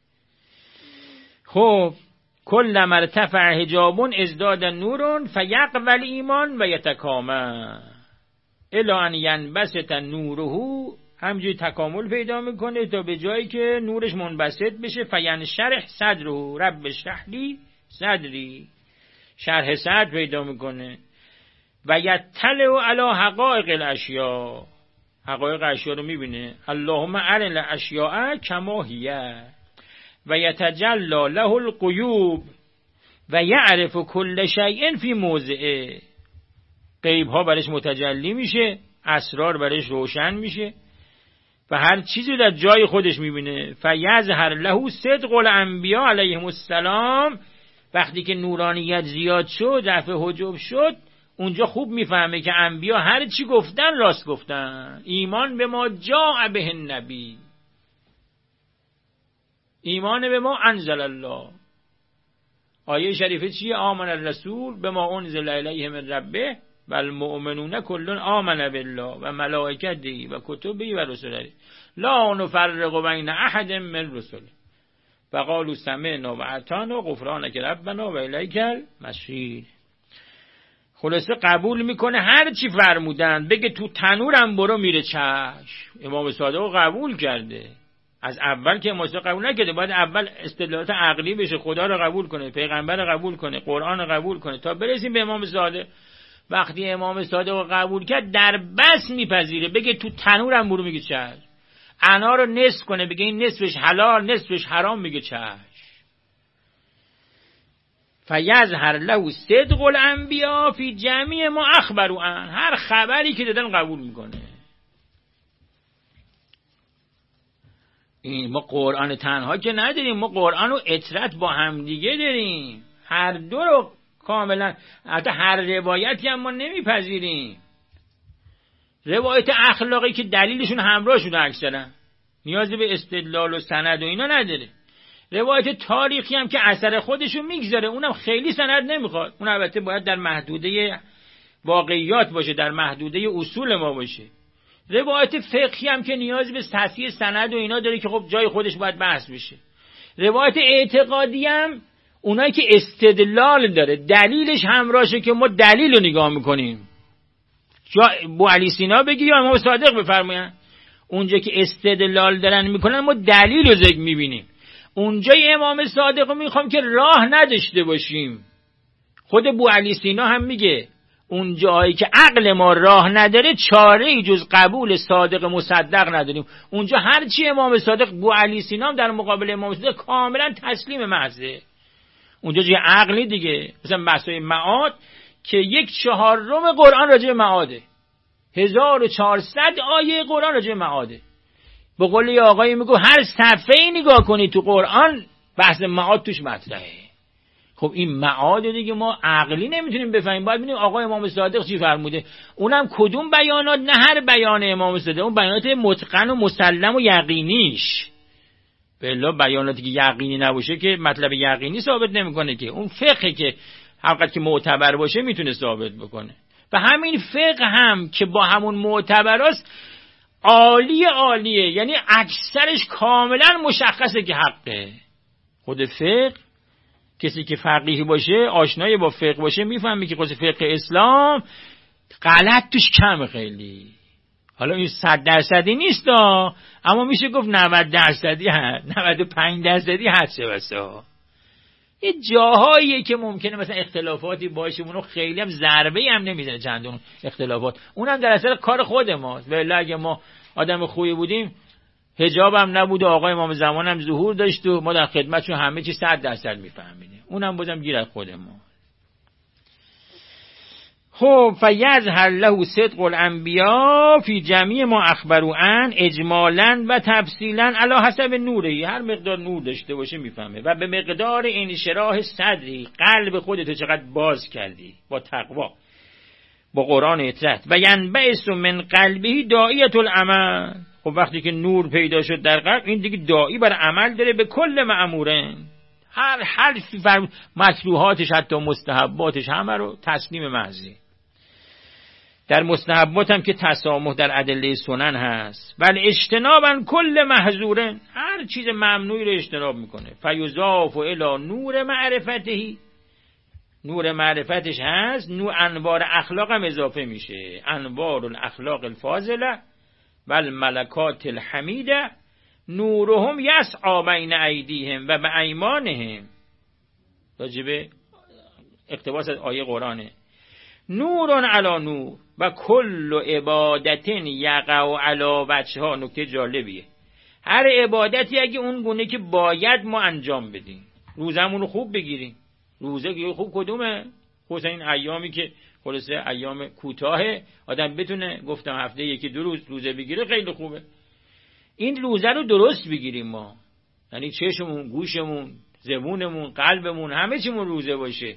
خب کلما ارتفع حجاب ازداد نور فیقوی الایمان و یتکامل الی ان ینبسط نوره. همجوری تکامل پیدا میکنه تا به جایی که نورش منبسط بشه. فینشرح صدره رب اشرح لی صدری. شرح صدر پیدا میکنه. و یطلع علی حقایق الاشیاء. حقایق اشیاء رو میبینه. اللهم ارنا الاشیاء کما هی و یتجلی له الغیوب و یعرف کل شیء فی موضعه. غیب ها برش متجلی میشه، اسرار برش روشن میشه و هر چیزی در جای خودش میبینه. فیظهر له صدق الانبیاء علیهم السلام. وقتی که نورانیت زیاد شد، رفع حجاب شد، اونجا خوب میفهمه که انبیا هر چی گفتن راست گفتن. ایمان به ما جاء به النبی، ایمان به ما انزل الله. آیه شریفه چیه؟ آمن الرسول به ما انزل الیه من ربه و المؤمنون کلون آمن بالله و ملائکته و کتبه و رسله لا نفرق بین احد من رسله و قالوا سمعنا و اطعنا غفرانک ربنا و الیک المصیر. خلاصه قبول میکنه هر چی فرمودن. بگه تو تنورم برو میره چشم. امام صادق قبول کرده. از اول که امام صادق قبول نکرده، باید اول استدلالات عقلی بشه، خدا رو قبول کنه، پیغمبر رو قبول کنه، قرآن رو قبول کنه تا برسیم به امام صادق. وقتی امام صادق رو قبول کرد در بس میپذیره. بگه تو تنورم برو میگه چشم. انا رو نصف کنه بگه این نصفش حلال نصفش حرام میگه چشم. فیظهر له صدق الانبیاء فی جمیع ما اخبروا عن. هر خبری که دادن قبول میکنه. این ما قرآن تنها که نداریم، ما قرآن و اطرت با همدیگه داریم. هر دو رو کاملا، حتی هر روایتی هم ما نمیپذیریم. روایت اخلاقی که دلیلشون همراه شده اکثرا نیازی به استدلال و سند و اینا نداره. روایت تاریخی هم که اثر خودشون میگذاره اونم خیلی سند نمیخواد. اون البته باید در محدوده واقعیات باشه، در محدوده اصول ما باشه. روایت فقهی هم که نیازی به تصحیح سند و اینا داره که خب جای خودش باید بحث بشه. روایت اعتقادی هم اونایی که استدلال داره، دلیلش همراهشه که ما دلیل رو نگاه میکنیم. جا ابو علی سینا بگی یا امام صادق بفرمایند، اونجا که استدلال دارن میکنن ما دلیل رو ذکر میبینیم. اونجا امام صادق رو میخوام که راه نداشته باشیم. خود ابو علی سینا هم میگه اون جایی که عقل ما راه نداره چاره‌ای جز قبول صادق مصدق نداریم. اونجا هر چی امام صادق، ابو علی سینا در مقابل امام صادق کاملا تسلیم محضه. اونجا جای عقلی دیگه، مثلا بحثای معاد که یک چهارم قرآن راجع به معاده، هزار و چهارصد آیه قرآن راجع به معاده. به قول یه آقایی میگو هر صفحه‌ای نگاه کنی تو قرآن بحث معاد توش مطرحه. خب این معاد دیگه ما عقلی نمیتونیم بفهمیم، باید ببینیم آقای امام صادق چی فرموده. اونم کدوم بیانات؟ نه هر بیان امام صادق، اون بیانات متقن و مسلم و یقینیش. بلا بیاناتی که یقینی نباشه که مطلب یقینی ثابت نمیکنه که. اون فقه که حقیقت که معتبر باشه میتونه ثابت بکنه. و همین فقه هم که با همون معتبراست عالی عالیه، یعنی اکثرش کاملا مشخصه که حقه. خود فقه کسی که فقیه باشه، آشنایی با فقه باشه، میفهمی که خود فقه اسلام غلط توش کمه خیلی. حالا این صد درصدی نیست ها، اما میشه گفت نود درصدی هست، نود و پنج درصدی هست. واسه یه جاهاییه که ممکنه مثلا اختلافاتی باشه، اونو خیلی هم ضربه هم نمیزنه چندون اختلافات، اونم در اثر کار خود ماست. ولی اگه ما آدم خوبی بودیم، حجاب هم نبود و آقای امام زمان هم ظهور داشت و ما در خدمتشون همه چی صد درصد میفهمیدیم، اونم بازم گیر از خود ما. خب فیظهر له صدق الانبیاء فی جمیع ما اخبروا عن اجمالا و تفصیلا علی حسب نوره، هر مقدار نور داشته باشه میفهمه. و به مقدار انشراح صدری، قلب خودتو چقدر باز کردی با تقوا، با قرآن اطاعت. و ینبعث من قلبه داعیة العمل، خب وقتی که نور پیدا شد در قلب، این دیگه داعی بر عمل داره به کل مأمورن، هر حرفی بر مکروهاتش حتی مستحباتش همه رو تسلیم محضی. در مستحبات هم که تسامح در ادله سنن هست. بل اجتنابا کل محظورن، هر چیز ممنوعی رو اجتناب میکنه. فیضاف الی نور معرفته، نور معرفتش هست، نور انوار اخلاق هم اضافه میشه. انوار الاخلاق الفاضله و الملکات الحمیده نورهم یسعی بین ایدیهم و بایمانهم. راجبه اقتباس از آیه قرآنه. نورون علی نور و کل عبادت یقع علی وجهها. نکته جالبیه، هر عبادتی اگه اون گونه که باید ما انجام بدیم، روزمون رو خوب بگیریم. روزه که خوب کدومه؟ خصوصا این ایامی که خلاصه ایام کوتاهه، آدم بتونه گفتم هفته یکی دو روز روزه بگیره خیلی خوبه. این روزه رو درست بگیریم ما، یعنی چشمون، گوشمون، زبونمون، قلبمون، همه چیمون روزه باشه.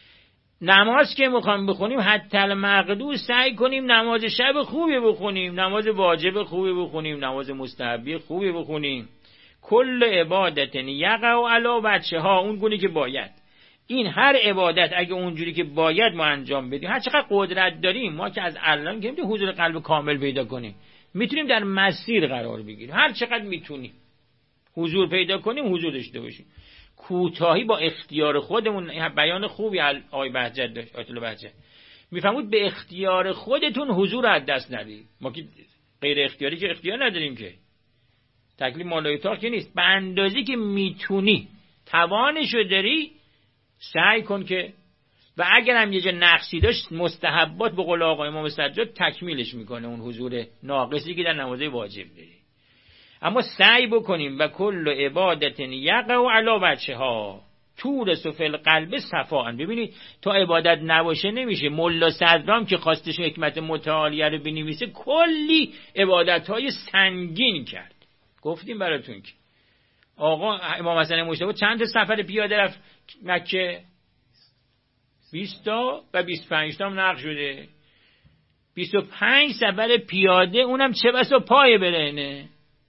نماز که میخوایم بخونیم حتی المقدور سعی کنیم نماز شب خوبی بخونیم، نماز واجب خوبی بخونیم، نماز مستحبی خوبی بخونیم. کل عبادت یقع علی وجهها، اون گونه که باید. این هر عبادت اگه اونجوری که باید ما انجام بدیم، هر چقدر قدرت داریم ما که از الان که حضور قلب کامل پیدا کنیم، میتونیم در مسیر قرار بگیریم. هر چقدر میتونیم حضور پیدا کنیم، حضور داشته باشیم. کوتاهی با اختیار خودمون، بیان خوبی آقای بهجت داشت، آیت الله بهجت میفهمود به اختیار خودتون حضور از دست ندید. ما که غیر اختیاری که اختیار نداریم که، تکلیف مالای تاق که نیست. به اندازی که میتونی، توانشو داری، سعی کن که، و اگر هم یه جا نقصی داشت، مستحبات به قول آقای امام سجاد تکمیلش میکنه اون حضور ناقصی که در نماز واجب داری. اما سعی بکنیم و کل عبادت یقع علی وجهها تورث فی القلب صفاء. ببینید تا عبادت نباشه نمیشه. ملا صدرام که خواستش حکمت متعالیه رو بنویسه، کلی عبادت‌های سنگین کرد. گفتیم براتون که آقا امام حسن مجتبی چند تا سفر پیاده رفت مکه؟ بیست تا و بیست و پنج تا هم نقل شده. بیست و پنج سفر پیاده، اونم چه بسا پای برهنه.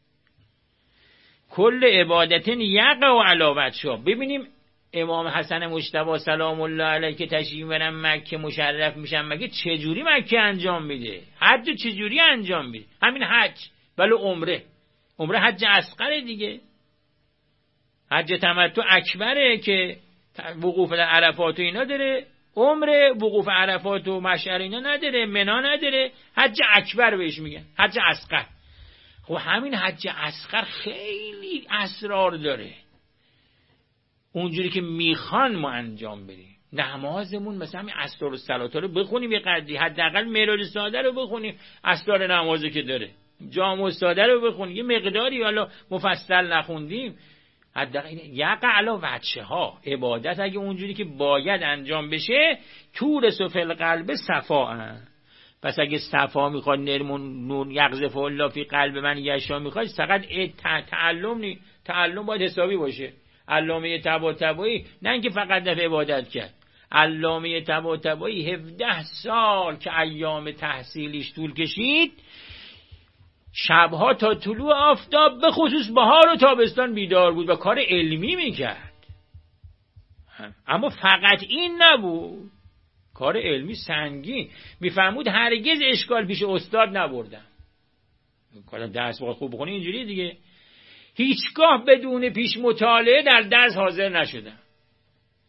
کل عبادت یقع علی وجهها. ببینیم امام حسن مجتبی سلام الله علیه که تشریف میبرن مکه، مشرف میشن مکه، چجوری مکه انجام میده؟ حج چجوری انجام میده؟ همین حج. ولی عمره، عمره حج اصغر دیگه. حج تمتع اکبره که وقوف در عرفات و اینا داره، عمره وقوف عرفات و مشعر اینا نداره، منا نداره، حج اکبر بهش میگن، حج اصغر. خب همین حج اصغر خیلی اسرار داره. اونجوری که میخوان ما انجام بدیم. نمازمون مثلا همین اسرار الصلات رو بخونیم، یه قدری حداقل معراج ساده رو بخونیم، اسرار نمازی که داره، جامع ساده رو بخونیم، یه مقداری حالا مفصل نخوندیم، حداقل یقع علی وجهها. عبادت اگه اونجوری که باید انجام بشه، تورث فی القلب صفاء. پس اگه صفا میخواد، نرمون نون یقذف الله فی قلب من یشا میخواد، فقط تعلم نی تعلم باید حسابی باشه. علامه طباطبایی نه اینکه فقط دفعه عبادت کرد، علامه طباطبایی هفده سال که ایام تحصیلیش طول کشید، شبها تا طلوع آفتاب به خصوص بهار و تابستان بیدار بود و کار علمی میکرد. اما فقط این نبود، کار علمی سنگین. میفهمود هرگز اشکال پیش استاد نبردم. کار درس باید خوب بخونی اینجوری دیگه. هیچگاه بدون پیش مطالعه در درس حاضر نشدم.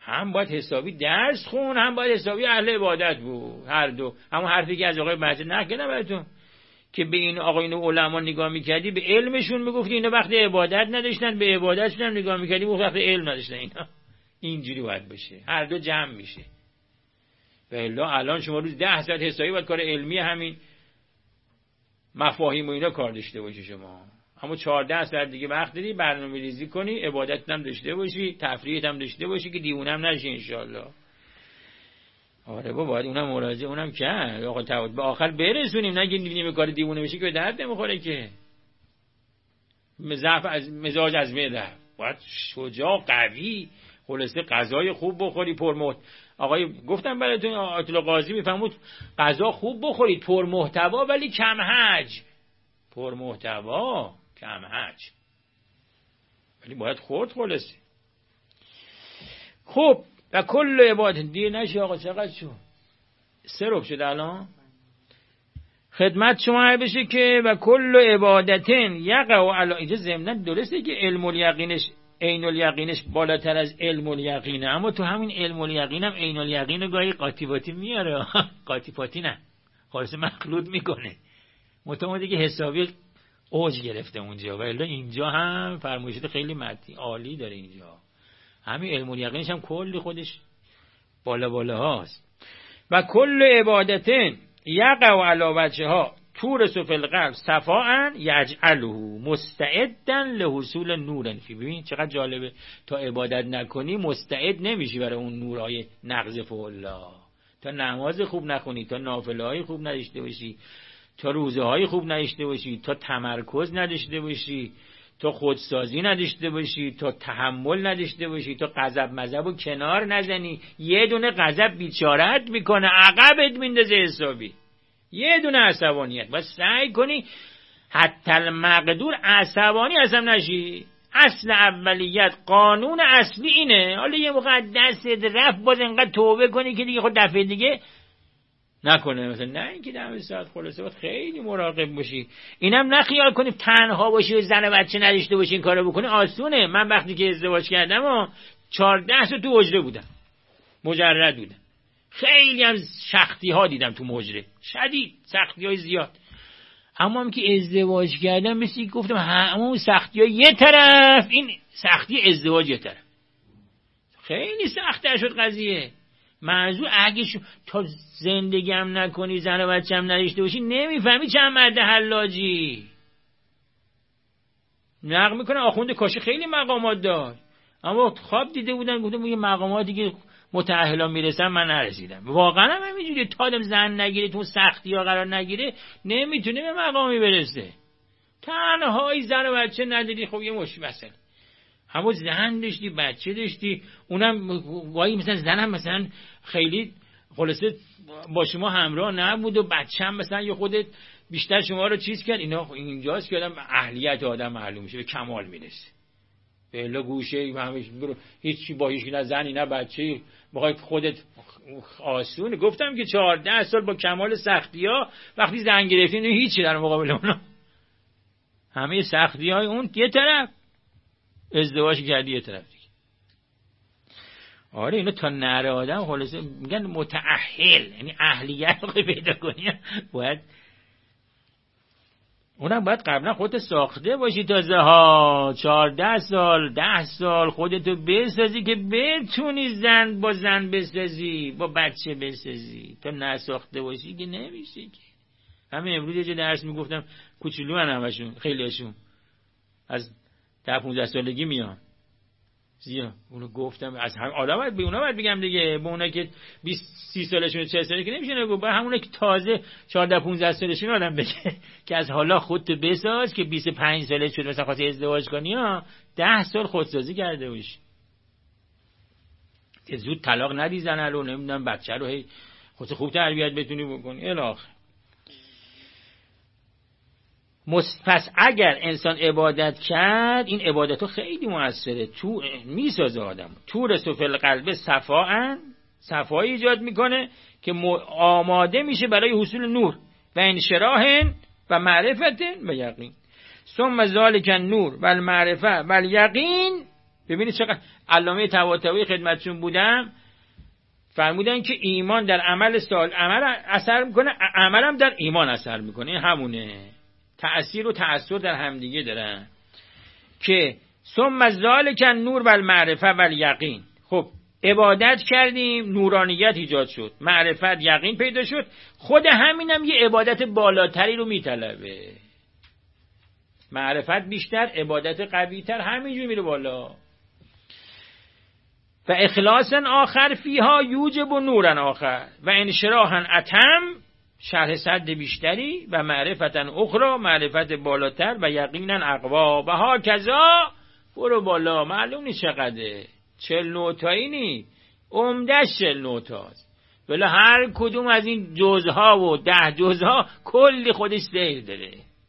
هم باید حسابی درس خون، هم باید حسابی اهل عبادت بود، هر دو. همون حرفی که از آقای بحثی نکنه براتون که به این آقایون علما نگاه میکردی، به علمشون میگفتی اینا وقت عبادت نداشتن، به عبادتشون هم نگاه میکردی وقت علم نداشتن. اینا اینجوری باید بشه، هر دو جمع میشه. و الا الان شما روز ده ساعت حسابی باید کار علمی همین مفاهیم و اینا کار داشته باشی شما، اما چهارده ساعت دیگه وقت داری برنامه ریزی کنی، عبادت هم داشته باشی، تفریحت هم داشته باشی که دیوونه هم نشی انشالله. آره بابا باید اونم مراجعه اونم کرد آقا تعهد به آخر برسونیم، نگید نیمه کار دیوونه بشی که به درد نمیخوره که. مزاج از مزاج از میره، باید شجاع قوی، خلاصه غذای خوب بخوری پرمحتوا. آقای گفتم براتون آیت الله قاضی میفهمود غذا خوب بخورید پرمحتوا ولی کم حجم. پرمحتوا کم حجم ولی باید خورد خلاصه. خب و کل عبادت دیر نشی آقا چقدر شد؟ سه ربع شد الان. خدمت شما بشه که و کل عبادتن یقع علی، اینجا ضمن درسته که علم الیقینش عین الیقینش بالاتر از علم الیقینه، اما تو همین علم الیقین هم عین الیقین گاهی قاطی پاتی میاره. قاطی پاتی نه خالص مخلوط میکنه، متأ دیگه حسابی اوج گرفته اونجا. و الا اینجا هم فرمایشات خیلی متی عالی داره اینجا، همین علم الیقینش هم کلی خودش بالا بالا هاست. و کل عبادتن یقع علی وجهها تورث فی القلب صفاء یجعله مستعدا لحصول نور فی. ببین چقدر جالبه، تا عبادت نکنی مستعد نمیشی برای اون نورهای نغز فالله. تا نماز خوب نخونی، تا نافله های خوب نداشته باشی، تا روزه های خوب نداشته باشی، تا تمرکز نداشته باشی، تا خودسازی نداشته باشی، تا تحمل نداشته باشی، تا غضب مذهب و کنار نزنی. یه دونه غضب بیچارهت میکنه، عقبت میندازه حسابی. یه دونه عصبانیت باید سعی کنی حتی المقدور عصبانی اصلا نشی. اصل اولیت قانون اصلی اینه. حالا یه موقع دست رفت باز انقدر توبه کنی که دیگه خود دفعه دیگه نکنه. مثلا نه اینکه دم ساعت خلاصه باید خیلی مراقب باشی. اینم نخیال کنی تنها باشی و زن و بچه نداشته باشی این کارو بکنی آسونه. من وقتی که ازدواج کردم و چهارده سال تو حجره بودم، مجرد بودم، خیلی هم سختی ها دیدم تو مجره، شدید سختی های زیاد. اما هم که ازدواج کردم مثل که گفتم همون سختی ها یه طرف، این سختی ازدواج یه طرف. خیلی سخته شد قضیه. منظور اگه شو تا زندگی هم نکنی زن و بچه هم نداشته باشی نمیفهمی چند مرد حلاجی. نقل میکنه آخوند کاشی خیلی مقامات داشت، اما خواب دیده بودن گفتم یه مقاماتی که متأهلا میرسن من نرسیدم. واقعا هم همینجوری تا آدم زن نگیره تو سختی ها قرار نگیره نمیتونه به مقامی برسه. تنهایی زن و بچه نداری خب یه مشکل مثلا. همون زن داشتی بچه داشتی، اونم وای مثلا زنم مثلا خیلی خلاصه با شما همراه نبود و بچه هم مثلا یه خودت بیشتر شما رو چیز کرد. اینا اینجاست که آدم اهلیت آدم معلوم میشه، به کمال میرسه. به الا گوشه همیشه برو هیچی با هیچ نه زنی نه بچه بخوای خودت آسونه. گفتم که چهارده سال با کمال سختی ها وقتی زن گرفتین هیچی در مقابل اونا. همه سختی های اون یه طرف، ازدواج کردی یه طرف دیگه. آره اینو تا نره آدم خلاصه میگن متأهل، یعنی اهلیت رو پیدا کنی باید اونم باید قبلا خودت ساخته باشی تازه ها. چهارده سال ده سال خودتو بسازی که بتونی زن با زن بسازی، با بچه بسازی. تا نساخته باشی که نمیشه که. همین امروز یه درس میگفتم کوچولو من همشون خیلیشون از ده پونزده سالگی میان زیاد. اونو گفتم از هم آدم باید به اونا باید بگم دیگه، به اونا که بیست سی سالشون چهل سالگی که نمیشه نگو، با همونا که تازه چهارده پونزده سالشون آدم بگه که از حالا خودت بساز که بیست و پنج ساله شد مثلا خواستی ازدواج کنی ها ده سال خودسازی کرده باشی که زود طلاق ندی زن رو نمیدونم بچه رو هی خودت خوب تربیت بتونی بکنی الی پس اگر انسان عبادت کرد این عبادت ها خیلی موثره، تو میسازه آدم. تو رسو فی القلب صفاء، صفایی ایجاد میکنه که آماده میشه برای حصول نور و انشراح و معرفت و یقین. ثم ذالک النور و المعرفه و الیقین ببینید چقدر علامه طباطبایی خدمتشون بودم فرمودن که ایمان در عمل سال عمل اثر میکنه، عملم در ایمان اثر میکنه. این همونه، تأثیر و تأثیر در همدیگه دارن. که ثم ذالک نور و المعرفه و الیقین. خب عبادت کردیم، نورانیت ایجاد شد، معرفت، یقین پیدا شد. خود همینم یه عبادت بالاتری رو میطلبه. معرفت بیشتر، عبادت قوی‌تر، همینجور میره بالا. و اخلاص آخر فیها یوجب و نورن آخر و انشراحن اتم، شرح صد بیشتری، و معرفتن اخرى، معرفت بالاتر، و یقینن اقوا. و ها کذا برو بالا، معلوم نیست چقدره، چل نوتایی نی، عمدهش چل نوتاست، ولی هر کدوم از این جزها و ده جزها کلی خودش سیر داره.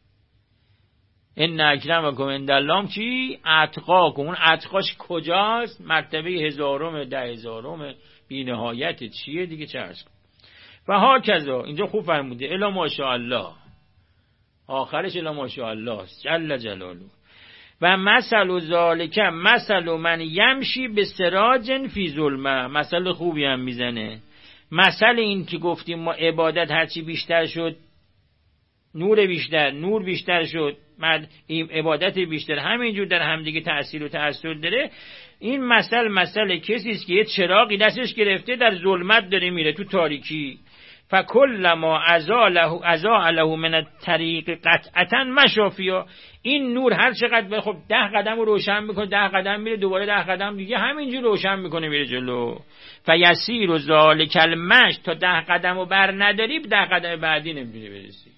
این اکرمکم عند الله چی؟ اتقاکم. اون اتقاش کجاست؟ مرتبه هزارم، ده هزارم، بی نهایت چیه دیگه؟ چه عرض کنم. و ها کذا اینجا خوب فرموده، الا ماشاءالله، آخرش الا ماشاءالله جل جلاله. و مثل ذالک مثل من یمشی به سراج فی ظلمه. مثل خوبی هم میزنه. مثل این که گفتیم ما عبادت هرچی بیشتر شد، نور بیشتر، نور بیشتر شد، این عبادت بیشتر، همینجور در همدیگه تأثیر و تأثیر داره. این مثل مثل کسی است که یه چراغی دستش گرفته در ظلمت داره میره تو تاریکی. فکلما ازاله ازاله من الطریق قطعا مشافیا. این نور هر چقدر خب ده قدم رو روشن میکنه، ده قدم میره، دوباره ده قدم دیگه همینجور روشن میکنه میره جلو. فیسیر ذالک المشی، تا ده قدم رو بر نداری ده قدم بعدی نمیتونی برسی.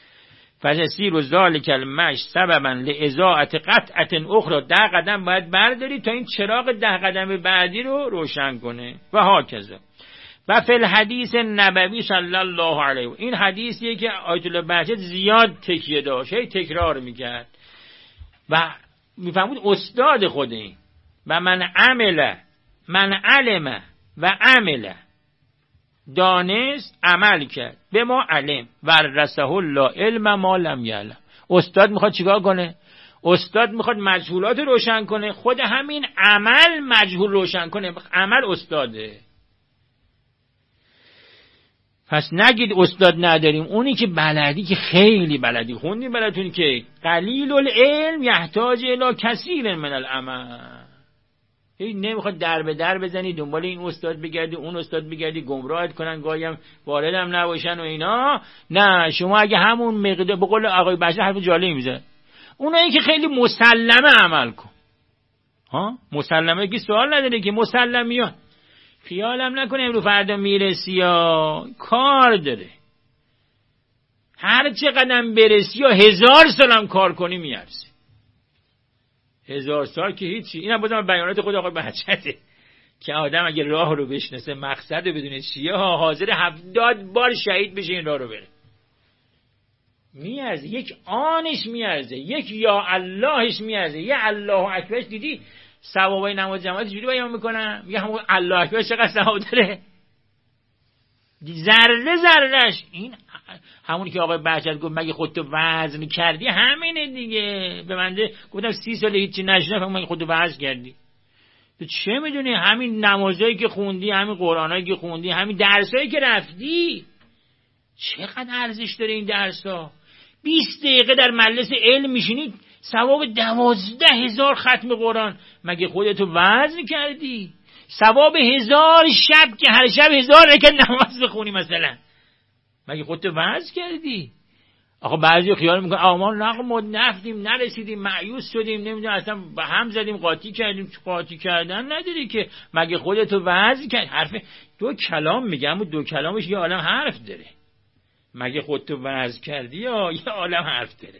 فیسیر ذالک المشی سببا لاضاءة قطعة اخرى، ده قدم باید برداری تا این چراغ ده قدم بعدی رو روشن کنه. و هاکذا. و فی الحدیث نبوی صلی الله علیه و این حدیثیه که آیت الله بهجت زیاد تکیه داشت، هی تکرار میکرد و میفهمود استاد خود این. و من عمل من علم و عمل، دانست عمل کرد، به ما علم ورثه الله علم ما لم یعلم. استاد میخواد چیکار کنه؟ استاد میخواد مجهولات روشن کنه، خود همین عمل مجهول روشن کنه. عمل استاده. پس نگید استاد نداریم، اونی که بلدی که خیلی بلدی، خوندی بلدتونی که قلیل العلم یحتاج الی کثیر من العمل. هی نمیخواد در به در بزنی دنبال این استاد بگردی اون استاد بگردی، گمراهت کنن، گاهی هم واردم نباشن و اینا. نه، شما اگه همون مقدار، به قول آقای بشر حرف جالبی میزنه، اونایی که خیلی مسلمه عمل کن. ها مسلمه که سوال نداره که مسلمیان خیالم نکنه امروز فردا میرسی یا کار داره. هر چه قدم برسی یا هزار سالم کار کنی میارسی. هزار سال که هیچی. این هم بازم بیانات خود آقای بهجته که آدم اگه راه رو بشناسه، مقصد رو بدونه چیه، ها حاضر هفتاد بار شهید بشه این راه رو بره. میارزه، یک آنش میارزه، یک یا اللهش میارزه، یه الله اکبرش. دیدی ثوابای نماز جماعت چجوری بیان میکنن؟ میگه همون الله اکبر چقدر ثواب داره، ذره ذرهش. این همونی که آقای بهجت گفت مگه خودتو وزن کردی؟ همینه دیگه. به منده گفتم سی سال هیچی نشناختم، مگه خودتو وزن کردی؟ تو چه میدونی؟ همین نمازایی که خوندی، همین قرآنایی که خوندی، همین درسایی که رفتی، چقدر ارزش داره این درسا. بیست دقیقه در مجلس علم میشینی، ثواب دوازده هزار ختم قرآن. مگه خودتو وزن کردی؟ ثواب هزار شب که هر شب هزار رکعت نماز بخونی مثلا، مگه خودتو وزن کردی؟ آخه بعضی خیال میکنن آما نقم نفتیم، نرسیدیم، مایوس شدیم، نمیدونم اصلا به هم زدیم، قاطی کردیم. قاطی کردن نداری که، مگه خودتو وزن کردی؟ حرف دو کلام میگم و دو کلامش یه عالم حرف داره. مگه خودتو وزن کردی یا یه عالم حرف داره.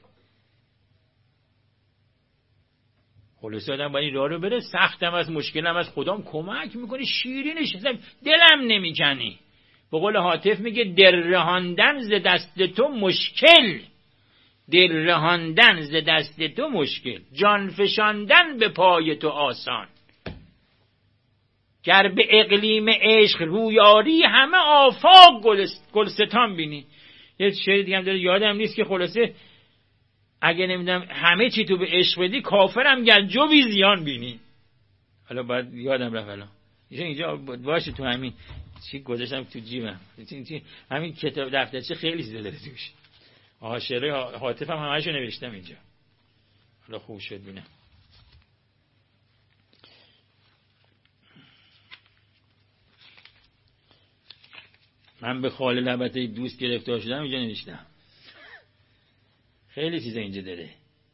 خلاصه آدم باید این راه رو بره. سختم از مشکلم از خدام کمک میکنی، شیرینش دلم نمیکنی. به قول حاطف میگه دل رهاندن ز دست تو مشکل، دل رهاندن ز دست تو مشکل، جان فشاندن به پای تو آسان. گر به اقلیم عشق رویاری، همه آفاق گلستان بینی. یه شعر دیگه هم داره یادم نیست که خلاصه اگه نمیدونم همه چی تو به عشق بدی، کافرم گر جوی زیان بینی. حالا باید یادم رفت الان اینجا باشه تو همین چی گذاشتم تو جیبم، همین کتاب دفترچه خیلی چیزا داره توش. آها شعرهای هاتف هم همه‌شو نوشتم اینجا. حالا خوب شد بینم. من به خال لبته دوست گرفتار شدم اینجا نوشتم. خیلی چیزا اینجا داره.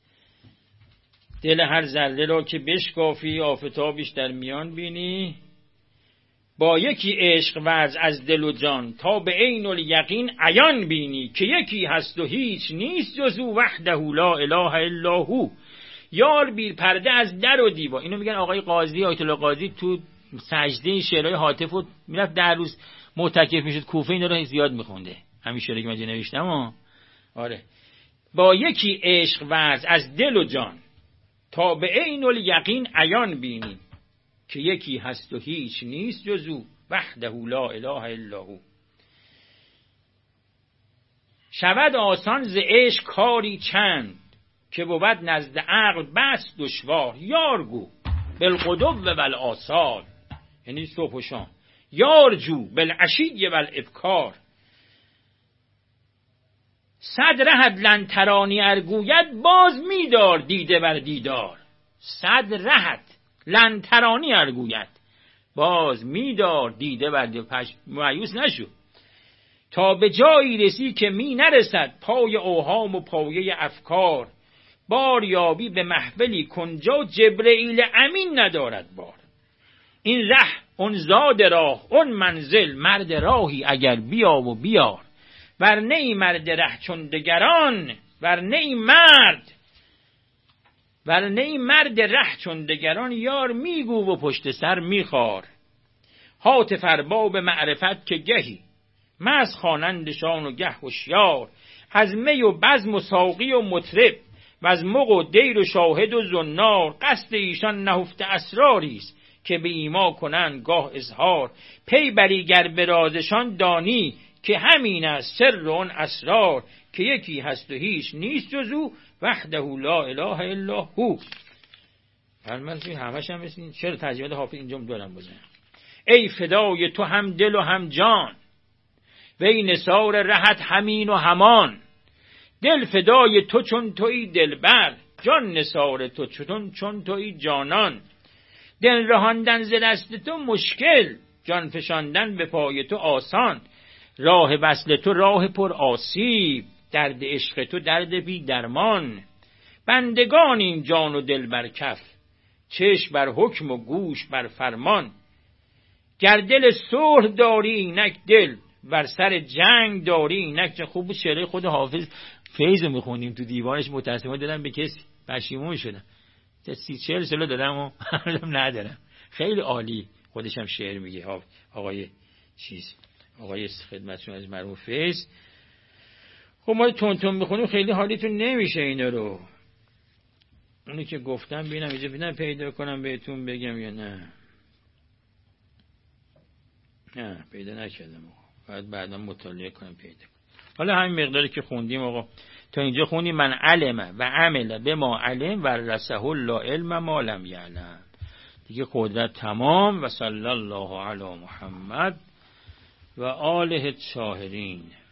دل هر ذره را که بشکافی آفتابش در میان بینی، با یکی عشق ورز از دل و جان تا به عین الیقین عیان بینی، که یکی هست و هیچ نیست جز او وحده لا اله الا هو. یار بی پرده از در و دیوار. اینو میگن آقای قاضی آیت الله قاضی تو سجده شعرهای هاتف و میرفت در روز معتکف میشد کوفه، اینا رو زیاد میخونده. همین شعری که من نوشتم ها. آره با یکی عشق ورز از دل و جان تا به عین الیقین عیان بینی، که یکی هست و هیچ نیست جز او وحده لا اله الا هو. شود آسان ز عشق کاری چند، که بود نزد عقل بس دشوار. یار گو بالغدو و بالآصال، یعنی صبح و شام. یار جو بالعشی و الابکار. صد رهت لن ترانی ارگوید، باز میدار دیده بر دیدار. صد رهت لن ترانی ارگوید، باز میدار دیده بر دیدار. مایوس نشو تا به جایی رسی که می نرسد پای اوهام و پایه افکار. بار یابی به محفلی کنجا جبرئیل امین ندارد بار. این ره اون زاد راه اون منزل، مرد راهی اگر بیا و بیار. ور نی مرد ره چون دگران، ور نی مرد ور نی مرد ره چون دگران. یار میگو و پشت سر میخوار. هاتف ارباب معرفت که گهی مست خوانندشان و گه هوشیار. از می و بزم و ساقی و مطرب، و از مغ و دیر و شاهد و زنار. قصد ایشان نهفته اسراریست، که به ایما کنند گاه اظهار. پی بری گر به رازشان دانی، که همین است سر اون اسرار. که یکی هست و هیچ نیست جز او وحده لا اله الا هو. من همش هم مثل چرا ترجمه حافظ اینجا دارم بزنم. ای فدای تو هم دل و هم جان، وی نثار رهت همین و همان. دل فدای تو چون توی دلبر، جان نثار تو چون چون توی جانان. دل رهاندن ز دست تو مشکل، جان فشاندن به پای تو آسان. راه وصل تو راه پر آسیب، درد عشق تو درد بی درمان. بندگانیم جان و دل بر کف، چشم بر حکم و گوش بر فرمان. گر دل صلح داری اینک دل، بر سر جنگ داری اینک. خوب شعر خود حافظ فیض رو میخونیم تو دیوانش، متاسفانه دادم به کسی، پشیمون شدم. سی چهل ساله دادم و ندارم. خیلی عالی خودش هم شعر میگه آقای چیز آقای خدمتشون از مرحوم فیض. خب ما تون تون میخونیم خیلی حالیتون نمیشه اینا رو. اونی که گفتم ببینم اینجا ببینم پیدا کنم بهتون بگم یا نه. نه پیدا نکردم، باید بعدا مطالعه کنم پیدا کنم. حالا همین مقداری که خوندیم آقا تا اینجا خوندیم. من علم و عمل به ما علم و رسه الله علم ما لم یعلم. دیگه قدرت تمام. و صلی الله علی محمد و آله الطاهرین.